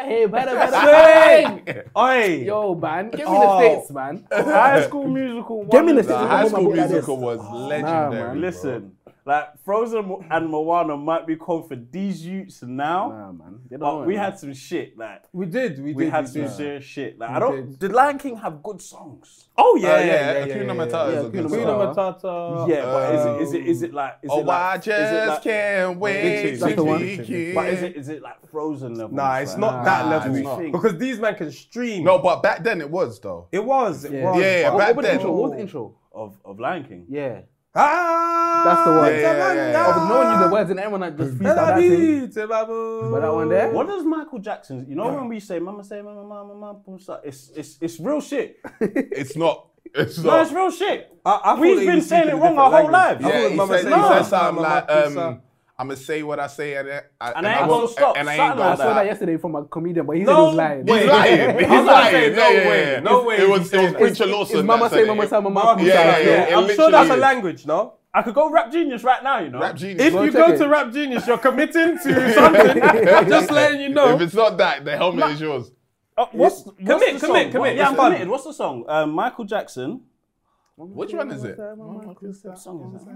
hey, Oi. Yo, man, give me the states, man. High School Musical. Give me the one and states. The two. High School Like this. Musical was legendary. man. bro. Listen, like Frozen and Moana might be cold for these youths now, Nah, man. They don't but know we it, had man. some shit. Like We did. we had some serious shit. Like I don't. did. Did Lion King have good songs? Oh Yeah, yeah. Hakuna Matata is a good Hakuna song. Matata. Yeah, but is it like? Is Oh, it like, I just can't wait That's to the one. be king. But is it like Frozen level? Nah, it's Like, not that level. it's not. Because these men can stream. No, but back then it was though. It was. It was. Yeah, What back was the then. intro? What was the intro? of Lion King. Yeah. Ah, That's the one. Yeah. Of no one knew the words and everyone like just freestyle that thing. But that one there? What does Michael Jackson? You know when we say "Mama say Mama Mama Mama," it's real shit. It's not. It's No, not. it's real shit. I thought We've he been was saying speaking it a wrong our different whole language. lives. Yeah, thought he Mama said, say he Mama said something Mama like, Pisa. I'm gonna say what I say and I ain't gonna stop. and I Something ain't gonna I saw that stop. yesterday from a comedian, but he said No he was lying. way. He's lying. He's I was gonna lying. say, no Yeah, way. yeah. No way It was he's saying Preacher Is Lawson. Mama that say said Mama it. say Mama? Yeah, yeah. I'm It sure that's a literally language, no? I could go Rap Genius right now, you know. Rap Genius. If Go you check go it. to Rap Genius, you're committing to something. I'm just letting you know. If it's not that, the helmet is yours. What's Commit, the commit, song? commit. What- Yeah, I'm It's fun. committed. What's the song? Michael Jackson. Which one is it? What song is that?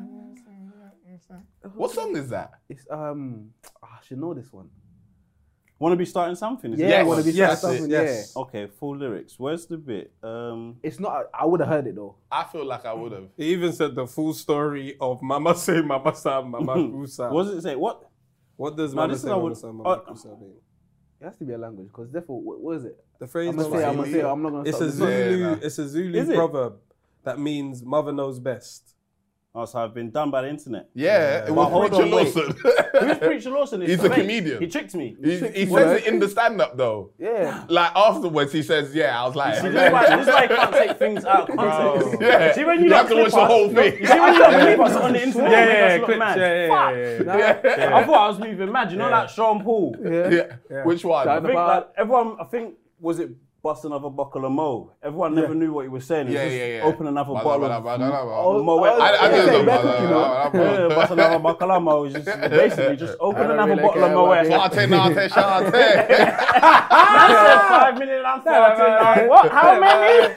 What song is that? It's I should know this one. Want to be starting something? Is it? Yeah, Yes, wanna be yes, something. yes. Okay, full lyrics. Where's the bit? It's not. I would have heard it though. I feel like I would have. He even said the full story of Mama say Mama sa Mama Kusa. What does it say? What? What does No, Mama this say is not Mama what- sa Mama Kusa mean? It has to be a language because therefore, what is it? The phrase. I'm gonna Mama say. I'm gonna say- say. I'm not gonna. It's stop a this. Zulu. nah. It's a Zulu Is it? proverb that means mother knows best. Oh, so I've been done by the internet. Yeah, it But was hold Preacher on, wait. Lawson. Who's Preacher Lawson? He's a comedian. He tricked me. He says it in the stand-up though. Yeah. Like afterwards, he says, "Yeah, I was like." See, this is why you can't take things out of context. Yeah. See when you, You lot have to clip watch the us- whole thing. You see when you lot clip us on the internet, Yeah, make yeah, us look clips, mad. yeah. I thought I was moving mad. You know, like Sean Paul. Yeah. Which one? I think like everyone. I think was it bust another bottle of Mo. Everyone never knew what he was saying. He was just open another bottle of Mo. Bust another bottle of Mo. Basically, just open another bottle of Mo. Shante. 5 minutes and 40. What? How many?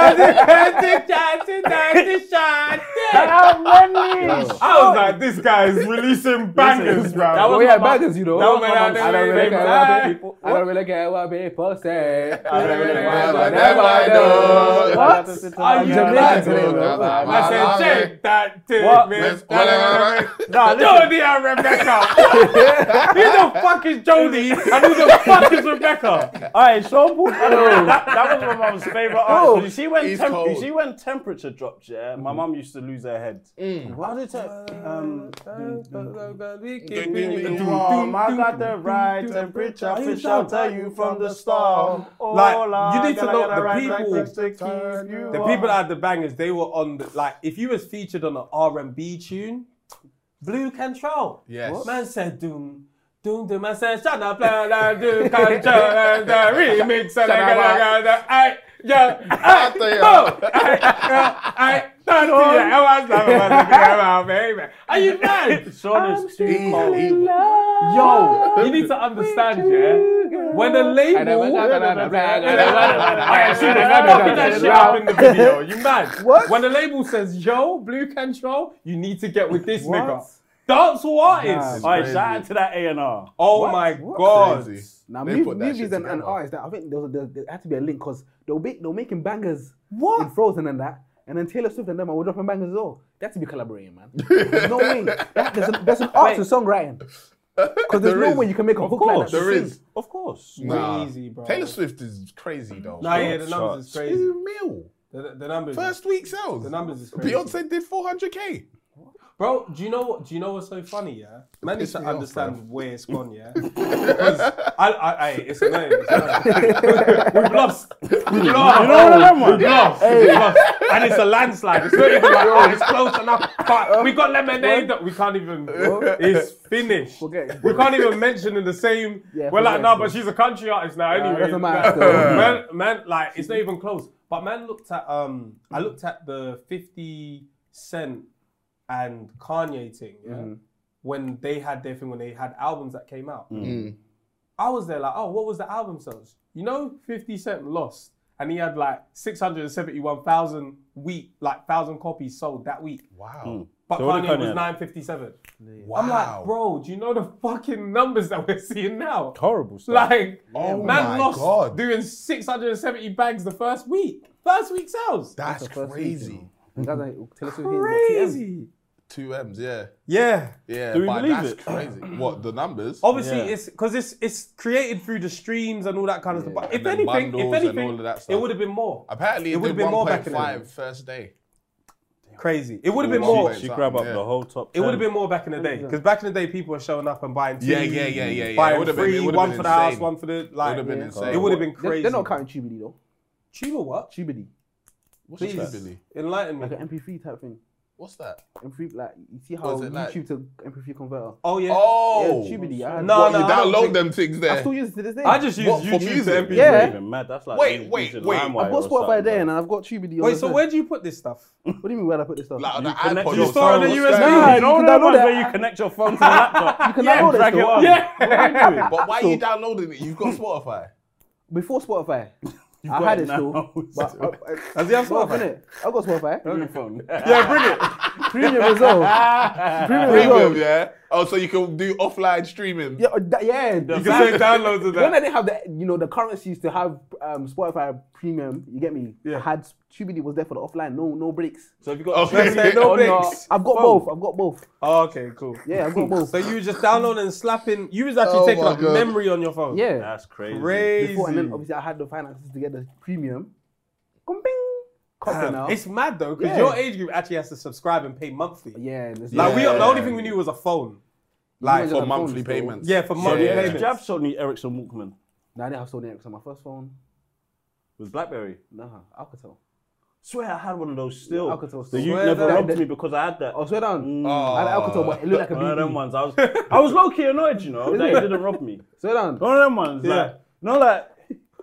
How many? I was like, this guy is releasing bangers, bro. Oh yeah, bangers, you know. I don't really care what people say. Are you mad? I said, check that thing, miss. Jodie and Rebecca. Who the fuck is Jodie and who the fuck is Rebecca? Alright, Sean Paul. That was my mum's favourite artist. You see when temperature dropped, yeah? My mum used to lose her head. How did it I got the right temperature, fish I'll tell you from the start. Like, you need to know the people that had the bangers, they were on the, like, if you was featured on an R&B tune, Blue Control. Yes. Man said, doom, man said, shut up, do control, the remix, Are you mad? Sean is too cold. Yo, you need to understand, yeah? When the label... that shit up in the video. You mad? What? When the label says, yo, Blue Control, you need to get with this nigga. Dancehall artist. Alright, shout out to that A&R. Oh my God. Now, They put that movies shit and together. artists, that I think there had to be a link because they were making bangers in Frozen and that. And then Taylor Swift and them were dropping bangers as well. They had to be collaborating, man. There's no way. There's an art to songwriting. Because there's no way you can make a hook like that. There is. Of course. Crazy, bro. Taylor Swift is crazy though. Nah, yeah, the numbers is crazy. 2 mil. The numbers. First week sales. The numbers is crazy. Beyonce did 400k. Bro, do you know what's so funny, yeah? Man needs to Piss me off, understand bro. where it's gone, yeah? Because it's annoying. We've lost. We've lost. And it's a landslide. It's not even like, oh, it's close enough. But we got Lemonade that we can't even, it's finished. We can't even mention in the same, we're like, no, but she's a country artist now anyway. Doesn't matter. Man, like, it's not even close. But man looked at, I looked at the 50 Cent and Kanye thing, when they had their thing, when they had albums that came out. I was there like, oh, what was the album sales? You know, 50 Cent lost, and he had like 671,000 1,000 copies sold that week. Wow. But So what did Kanye was Kanye have? 957. Wow. I'm like, bro, do you know the fucking numbers that we're seeing now? Horrible stuff. Like, Oh man my lost God. doing 670 bags the first week. First week sales. That's crazy. Crazy. 2 M's, yeah. Yeah. Yeah, Do we but believe that's it? crazy. What, the numbers? Obviously, Yeah. it's because it's created through the streams and all that kind of stuff. But And if then anything, bundles and all of that it stuff. would have been more. Apparently, It it would've did been more back in the 1.5 day. first day. Crazy. It would have been She- more. She grabbed up Yeah. the whole top 10. It would have been more back in the day. Because back in the day, people were showing up and buying two. Yeah. Buying It would've been- three, it would've one been for the house, insane. one for the like. Would've been yeah. insane. It would have been crazy. They're not counting Tubity though. Tuba what? Tubity. What's Please that? enlighten me. Like an MP3 type thing. What's that? MP3, like, you see how Was it like- YouTube to MP3 converter. Oh yeah. Oh! Yeah, Tubity. I had- No, What, no, you I don't download think- them things I there? still use it to this day. I just use What, for YouTube to music? MP3. Yeah. Even mad. That's like Wait, using wait. LimeWire I've got or Spotify something, there bro. and I've got Tubity. Wait, so where do you put this stuff? What do you mean where I put this stuff? Like on the connect iPod your or phone something? to What's USB. that? Nah, You know you can the download ones it. where you connect your phone to the laptop. You can download it drag it still. on. Yeah. But why are you downloading it? You've got Spotify. Before Spotify. I got had it it still. now. But Does he have Spotify? Spotify? I've got Spotify. On your phone. Yeah, bring it. Premium as well. Premium as Premium, well. yeah? Oh, so you can do offline streaming. Yeah, yeah. You can say downloads of When I that. didn't have the currencies to have Spotify Premium, you get me? Yeah. I had Tubity was there for the offline, no breaks. So have you got Okay. No on breaks. your- I've got both. I've got both. Oh, okay, cool. Yeah, I've got both. So you were just downloading and slapping. You was actually Oh taking my up God. memory on your phone. Yeah. That's crazy. Crazy. Before, and then obviously I had the finances to get the Premium. Come bing. Content now. It's mad though, because Yeah. your age group actually has to subscribe and pay monthly. Yeah. there's- Like Yeah. the only thing we knew was a phone. Like just For had monthly phones, though. payments. yeah, for monthly Yeah. Did payments. you have Sony Ericsson Walkman Nah, I didn't have Sony Ericsson on my first phone. with BlackBerry? Nah, Alcatel. Swear I had one of those still. Alcatel The still. youth Swear never down. robbed me because I had that. Oh, swear down. Oh. I had Alcatel, but it looked like a One of them BB. ones. I was low key annoyed, you know, that he didn't rob me. Swear down. One of them ones. Yeah. Like, no, like,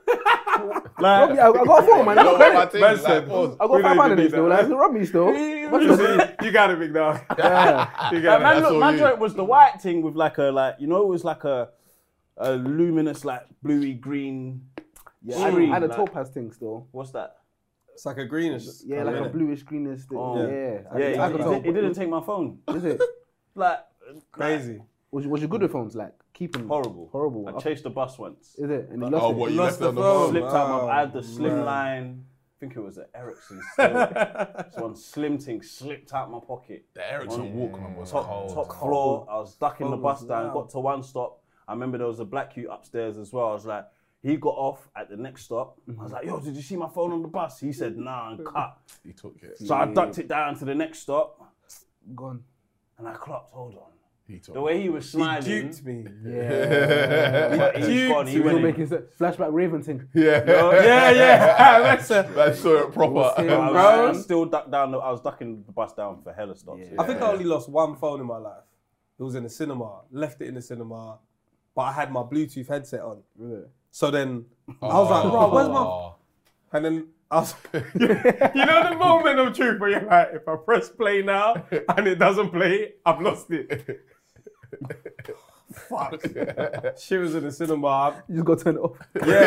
Rob me, I got a phone, man. I got credit. Man said, I got 500 in it still. Like, rob me still. You got it, big dog. Yeah. You got it. Man, That's look, all my you. joint was the white thing with like a it was like a luminous like bluey green. Yeah, I screen, had a like- topaz thing still. What's that? It's like a greenish. Yeah, colour, like a innit? bluish greenish thing. Oh. Yeah. It didn't take my phone. Is it? Like Crazy. Was you good with phones? Like keeping horrible. I Okay. chased the bus once. Is it? And you lost Oh, it. what, you Lost left it on the the phone. phone? Slipped out. I had the Oh, slim man. line. I think it was an Ericsson. Still. One slim thing slipped out my pocket. The Ericsson Walkman was Top cold. floor. I was ducking the Phone bus was down. loud. Got to one stop. I remember there was a black queue upstairs as well. I was like, he got off at the next stop. I was like, yo, did you see my phone on the bus? He said, nah, and cut. He took it. So I ducked it down to the next stop, Gone. and I clocked. Hold on. He took The way he was He smiling. duped me. But he's gone. He He was went in. making flashback Raven thing. Yeah. Yeah. I saw it proper. I was still ducked down. I was ducking the bus down for hella stops. I think I only lost one phone in my life. It was in the cinema. Left it in the cinema, but I had my Bluetooth headset on. Really? So then I was like, bro, where's my... And then I was... you know the moment of truth where you're like, if I press play now and it doesn't play, I've lost it. Fuck. She was in the cinema. You just got to turn it off.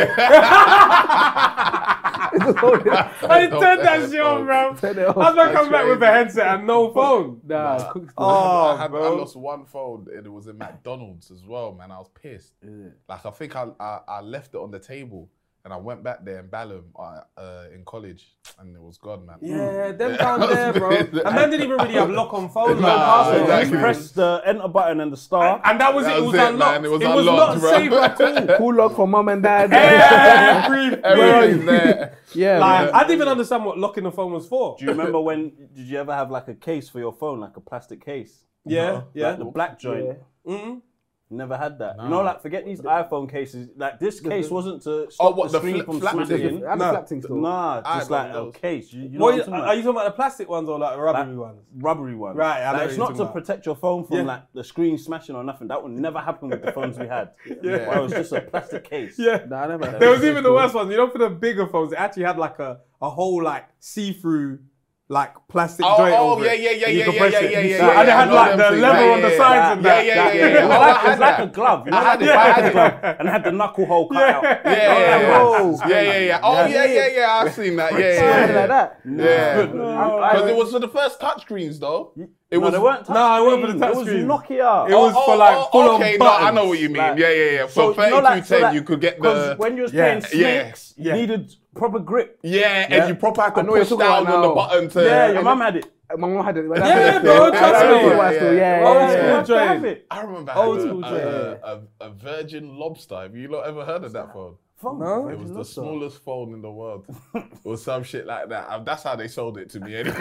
I turned that shit on, bro. Turn it off. How's I come back with a headset and no phone? Nah, it's cooked still. I bro. lost one phone and it was in McDonald's as well, man. I was pissed. Like I think I left it on the table and I went back there in Balham in college and it was gone, man. Yeah, them down there, bro. And man didn't even really have lock on phone. Nah, like, exactly. You press the enter button and the star. And that was it. It was man. unlocked. It was not unlocked, bro. safe at all. Cool lock for mum and dad. Everybody's there. Yeah, Like, man. I didn't even understand what locking the phone was for. Do you remember did you ever have like a case for your phone, like a plastic case? Yeah, yeah. Like the black joint. Yeah. Never had that. You know, like forget these iPhone cases. Like this case wasn't to stop what, the the screen from flap smashing. thing? I had a flap thing still. Nah, I just don't like know. a case. You know What what is, I'm talking are you talking about the plastic ones or like the rubbery ones? Rubbery ones. Right, I know Like, what it's you're not to talking about. protect your phone from Yeah. like the screen smashing or nothing. That would never happen with the phones we had. Yeah. Where it was just a plastic case. Yeah. Nah, I never had There that. was even the worst ones. You know, for the bigger phones, it actually had like a whole like see-through like plastic joint over it. yeah. You could press it. Yeah. And it I had know like them the things. level Yeah, on the yeah, sides and that. Yeah. It was Oh, like, I had like that. a glove. You know, I like had a it, I had it. glove, and it had the knuckle hole cut out. Yeah. Whoa. Yeah. Oh, yeah. I've seen that. Something like that. Yeah. I- Because it was for the first touchscreens, though. It No, was. they weren't touch No, it wasn't for the screen. touch It was screen. Nokia. It was for like full-on okay, buttons. no, I know what you mean. Like- Yeah. For So, you know, like, 3210, you could get Because the. when you was Yeah. playing Yeah. Snakes, Yeah. you needed proper grip. Yeah, and you proper had to I know what push you're talking down about on the now. button to. Yeah, your mum had it. My mom had it. Yeah, bro, trust me. Yeah. Old You school have to have joint. it. I remember Old having school a Virgin Lobster. Have you lot ever heard of that phone? No? It was the smallest phone in the world. Or some shit like that. That's how they sold it to me anyway.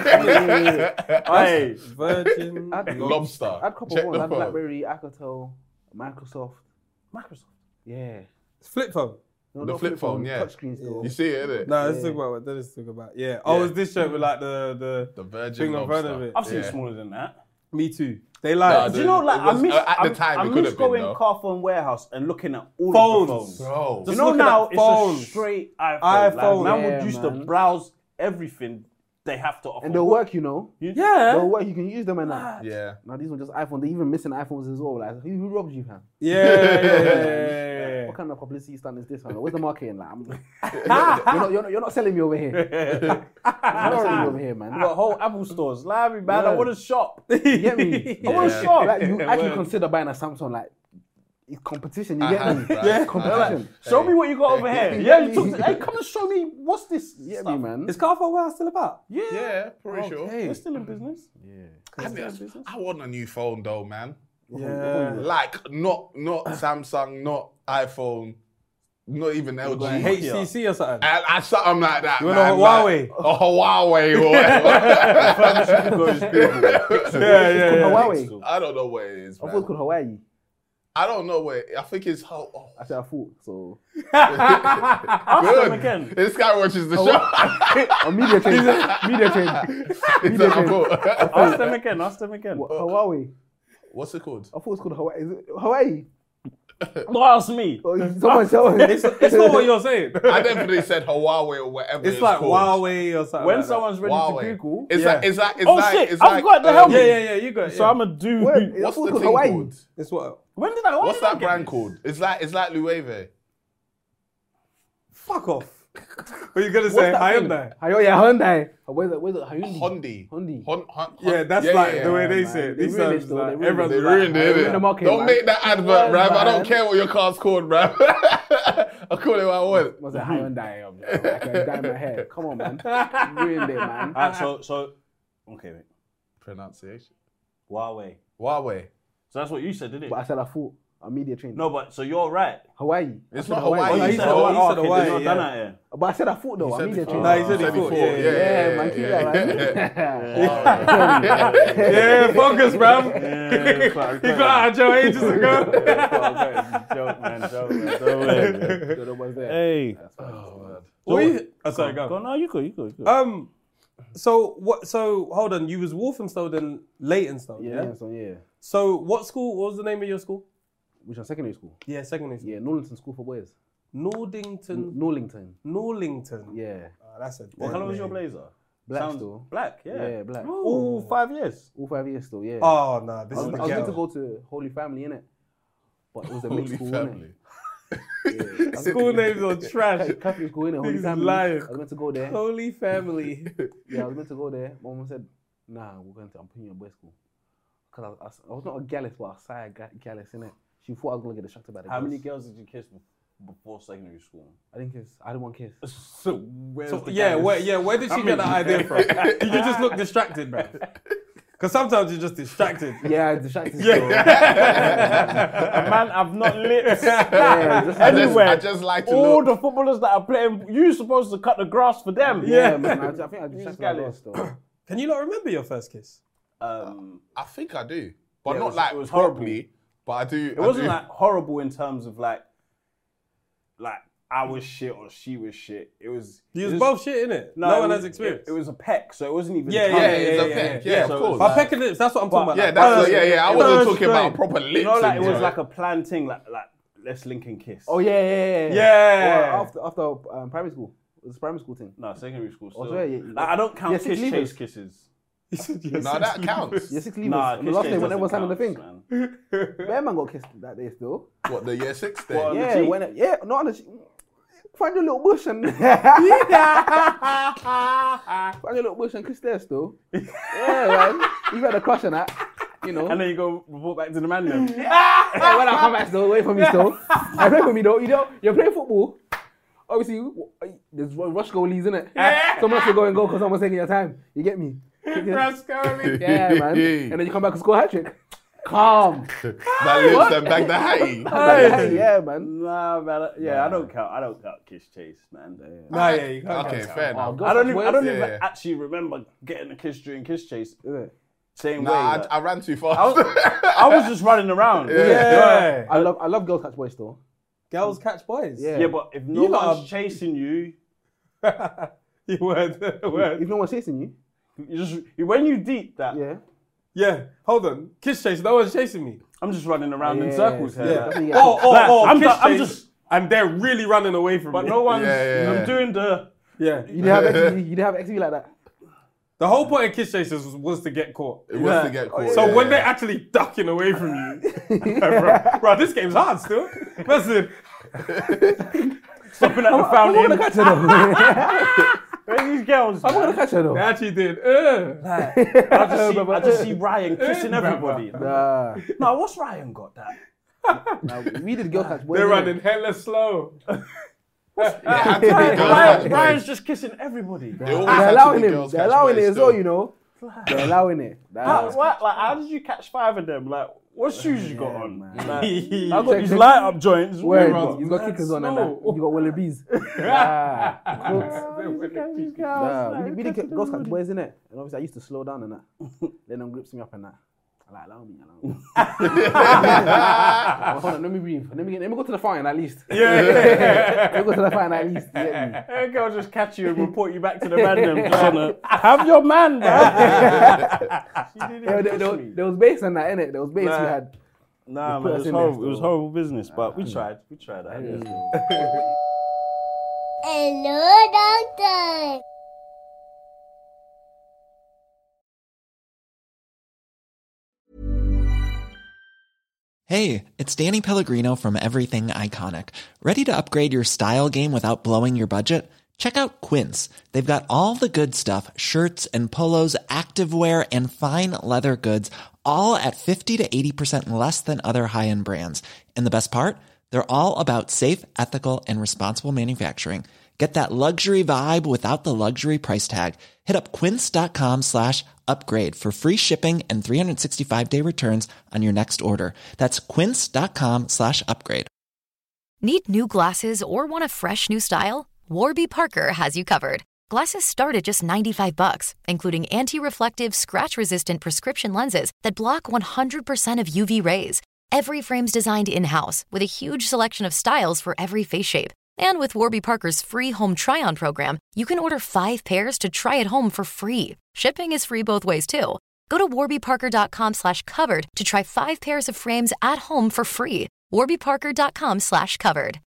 Hey, Virgin. Lobster. I had a couple Check of the phones. I had phone. BlackBerry, Alcatel, Microsoft. yeah. Flip phone. No, The not flip phone, yeah. Touchscreen still. You see it, innit? No, let's talk about what let's talk about. Yeah. Oh, it's this shirt with like the Virgin thing in front Lobster. of it. I've seen Yeah. smaller than that. Me too. They like Do you know, like, it was- I miss, at the time, I it could miss have been, going though. Carphone Warehouse and looking at all Phones. of the phones. Bro. You Just know looking now at it's phones. a straight iPhone. iPhone. Like, man Yeah, would used to man. browse everything they have to offer. And they'll work, you know. Yeah. They'll work. You can use them and that. Yeah. Now these are just iPhone. They're even missing iPhones as well. Like who robbed you, fam? Yeah. What kind of publicity stunt is this, man? Where's the marketing? Like, you're not selling me over here. You're not selling me over here, man. We got whole Apple stores. Live, man. I Yeah. want to shop. You get me? I want to Yeah. shop. Like you actually consider buying a Samsung, like it's competition. You I get have, me? bruh. Yeah, I competition. Show me what you got over here. Yeah, you took. Hey, come and show me what's this. You get stuff. me, man? Is Carphone Warehouse still about? Yeah, pretty sure. They're still in business. I want a new phone though, man. Yeah. Like not Samsung, not iPhone, not even LG. HTC or something? I something like that. You want man. a Huawei? Like, a Huawei or whatever. Yeah. Huawei. I don't know what it is, I thought it man. was called Hawaii. I don't know what. I think it's I said I thought so. Ask them again. This guy watches the show. A media change. Media change. He said, I thought. Ask them again. Ask them again. Hawaii. What's it called? I thought it was called Hawaii. Is it Hawaii? Don't ask me. Someone. It's not what you're saying. I definitely said Huawei or whatever. It's like called. Huawei or something. When like someone's ready Huawei. to Google. Is that? Is that? Is Oh that? shit! Is I've like, got the helmet. Yeah, you got it. So I'm a dude. What's the called thing Hawaii. called? It's what? When did I? What's that brand called? It's like Loewe. Fuck off. What are you gonna say? Hyundai. Hyundai. Where's it? Hyundai. Hondi. Yeah, that's the way they say it. These ruined sounds it, like they everyone's They like, ruined it, ruined the innit? market, Don't man. make that advert, Rav. I don't man. care what your car's called, Rav. I'll call it what I want. What's a Hyundai? I can dye my hair. Come on, man. Ruined it, man. Alright, so okay, wait. Pronunciation. Huawei. Huawei. So that's what you said, didn't it? But I said I thought a media train. No, but so you're right. Hawaii. It's I said not Hawaii. Oh, He you said said Hawaii. Hawaii. He said Okay, Hawaii, then you're done yeah. out here. But I said I thought though. A media train. No, he said he thought. Yeah, man. Keep that right. Yeah, focus, bruv. Yeah, You got out of jail ages ago. Joke, man. Hey. Sorry, go. Go, no, you go. So what? So hold on. You was Walthamstow then Leytonstone. Yeah, so yeah. So what school? What was the name of your school? Which was secondary school? Yeah, secondary school. Yeah, Norlington School for Boys. Nordington. Norlington. Yeah. Oh, that's a. What colour was your blazer? Black still. Black, yeah. Yeah, black. All 5 years. All 5 years still, yeah. Oh no, this I is was the meant to ghetto. go to Holy Family, innit? But it was a mixed Holy school, family. innit? School names are trash. Catholic school, innit? Holy Niggas Family. lying. I was meant to go there. Holy family. Yeah, I was meant to go there. My mum said, nah, I'm putting you in boys' school. Because I was not a gallus, but a side gallus, innit? She thought I was going to get distracted by the How girls. many girls did you kiss before secondary school? I didn't kiss. I didn't want to kiss. So where Where did she get that idea from? Did you just look distracted, bro? Because sometimes you're just distracted. Yeah, distracted. Man, I've not lips Yeah, anywhere. I just like to all look. the footballers that are playing, you're supposed to cut the grass for them. Yeah, man. I think I distracted my gallus. girls still. Can you not remember your first kiss? I think I do. But Yeah, not it was- like it was horrible. properly. But I do. It wasn't like horrible in terms of like I was shit or she was shit. It was. You was both shit, innit? No, No it one was- has experience. It was a peck, so it wasn't even. Yeah, tongue. it's a peck. Yeah, so of it was course. But pecking lips, that's what I'm talking about. Yeah, like, that's first- yeah. I It wasn't was talking about straight. proper lips. You know, like it and was shit. like a planned thing, like let's link and kiss. Oh, yeah. Yeah. Well, after primary school. It was a primary school thing. No, secondary school. Oh, Still. so yeah, Like, I don't count yeah, six kiss levers. chase kisses. No, that counts. Yeah, 6 levers. Nah, On the kiss last chase day when everyone doesn't signed on the thing. count, man. Bear man got kissed that day still. What, the year 6 day? What, on the Yeah, cheek? not on the cheek. Find your little bush and find your little bush and kiss there still. Yeah, man. You've had a crush on that, you know. And then you go report back to the man then. Yeah, when I come back still, wait for me still. I play for me though. You know, you're playing football. Obviously, there's rush goalies, isn't it? Someone has to go and go because someone's taking your time. You get me? Rush goalie. Yeah, man. And then you come back and score a hat trick. Calm. That lips and back the hattie. Yeah, man. Nah, man. Yeah, I don't count kiss chase, man. Nah, yeah, you can't. Okay, fair enough. I don't even Yeah. actually remember getting a kiss during kiss chase. Is it? Same Nah, way. I ran too fast. I was just running around. Yeah. I love girls catch boys though. Girls catch boys. Yeah. Yeah, but if no You lot one's are- chasing you, You word. If no one's chasing you, you just when you deep that, yeah. Yeah, hold on. Kiss chase, no one's chasing me. I'm just running around in Yeah, circles here. yeah. like. That's what you get. I'm kiss I'm chase, just- and they're really running away from But me. no one's. Yeah. I'm doing the. Yeah. You didn't have XV. You didn't have XV like that. The whole point of kiss chases was to get caught. It was to get caught. So yeah. when they're actually ducking away from you, bro, this game's hard still. Listen, Stopping at the I'm gonna fountain. catch her though. Where's these girls? I'm gonna catch her they though. actually did. I just see Ryan kissing everybody. Nah. No, what's Ryan got that? Nah, we did girl catch boys. They're innit? running hella slow. Ryan's just kissing everybody. It always They're had to allowing be him. girls They're catch allowing boys it as still. well, you know. They're allowing it. How did you catch 5 of them? Like, what shoes you got on? man. Like, I got these light up joints. Where he's got kickers on and that. You got Wallabies. We did girls catch boys, innit? And obviously I used to slow down and that. Then them grips me up and that. I like, allow me. Hold on, let me breathe. Let me go to the fountain at least. Let me go to the fountain at least. You get me? That girl just catch you and report you back to the man. Have your man, man. Yeah, there was base on that, innit? There was base we had. Nah, They man, put it us was in there horrible. It was still. horrible business, but we tried. We tried that. Hello, doctor. Hey, it's Danny Pellegrino from Everything Iconic. Ready to upgrade your style game without blowing your budget? Check out Quince. They've got all the good stuff, shirts and polos, activewear, and fine leather goods, all at 50 to 80% less than other high-end brands. And the best part? They're all about safe, ethical, and responsible manufacturing. Get that luxury vibe without the luxury price tag. Hit up quince.com/upgrade for free shipping and 365-day returns on your next order. That's quince.com/upgrade. Need new glasses or want a fresh new style? Warby Parker has you covered. Glasses start at just $95, including anti-reflective, scratch-resistant prescription lenses that block 100% of UV rays. Every frame's designed in-house with a huge selection of styles for every face shape. And with Warby Parker's free home try-on program, you can order 5 pairs to try at home for free. Shipping is free both ways, too. Go to warbyparker.com/covered to try 5 pairs of frames at home for free. warbyparker.com/covered.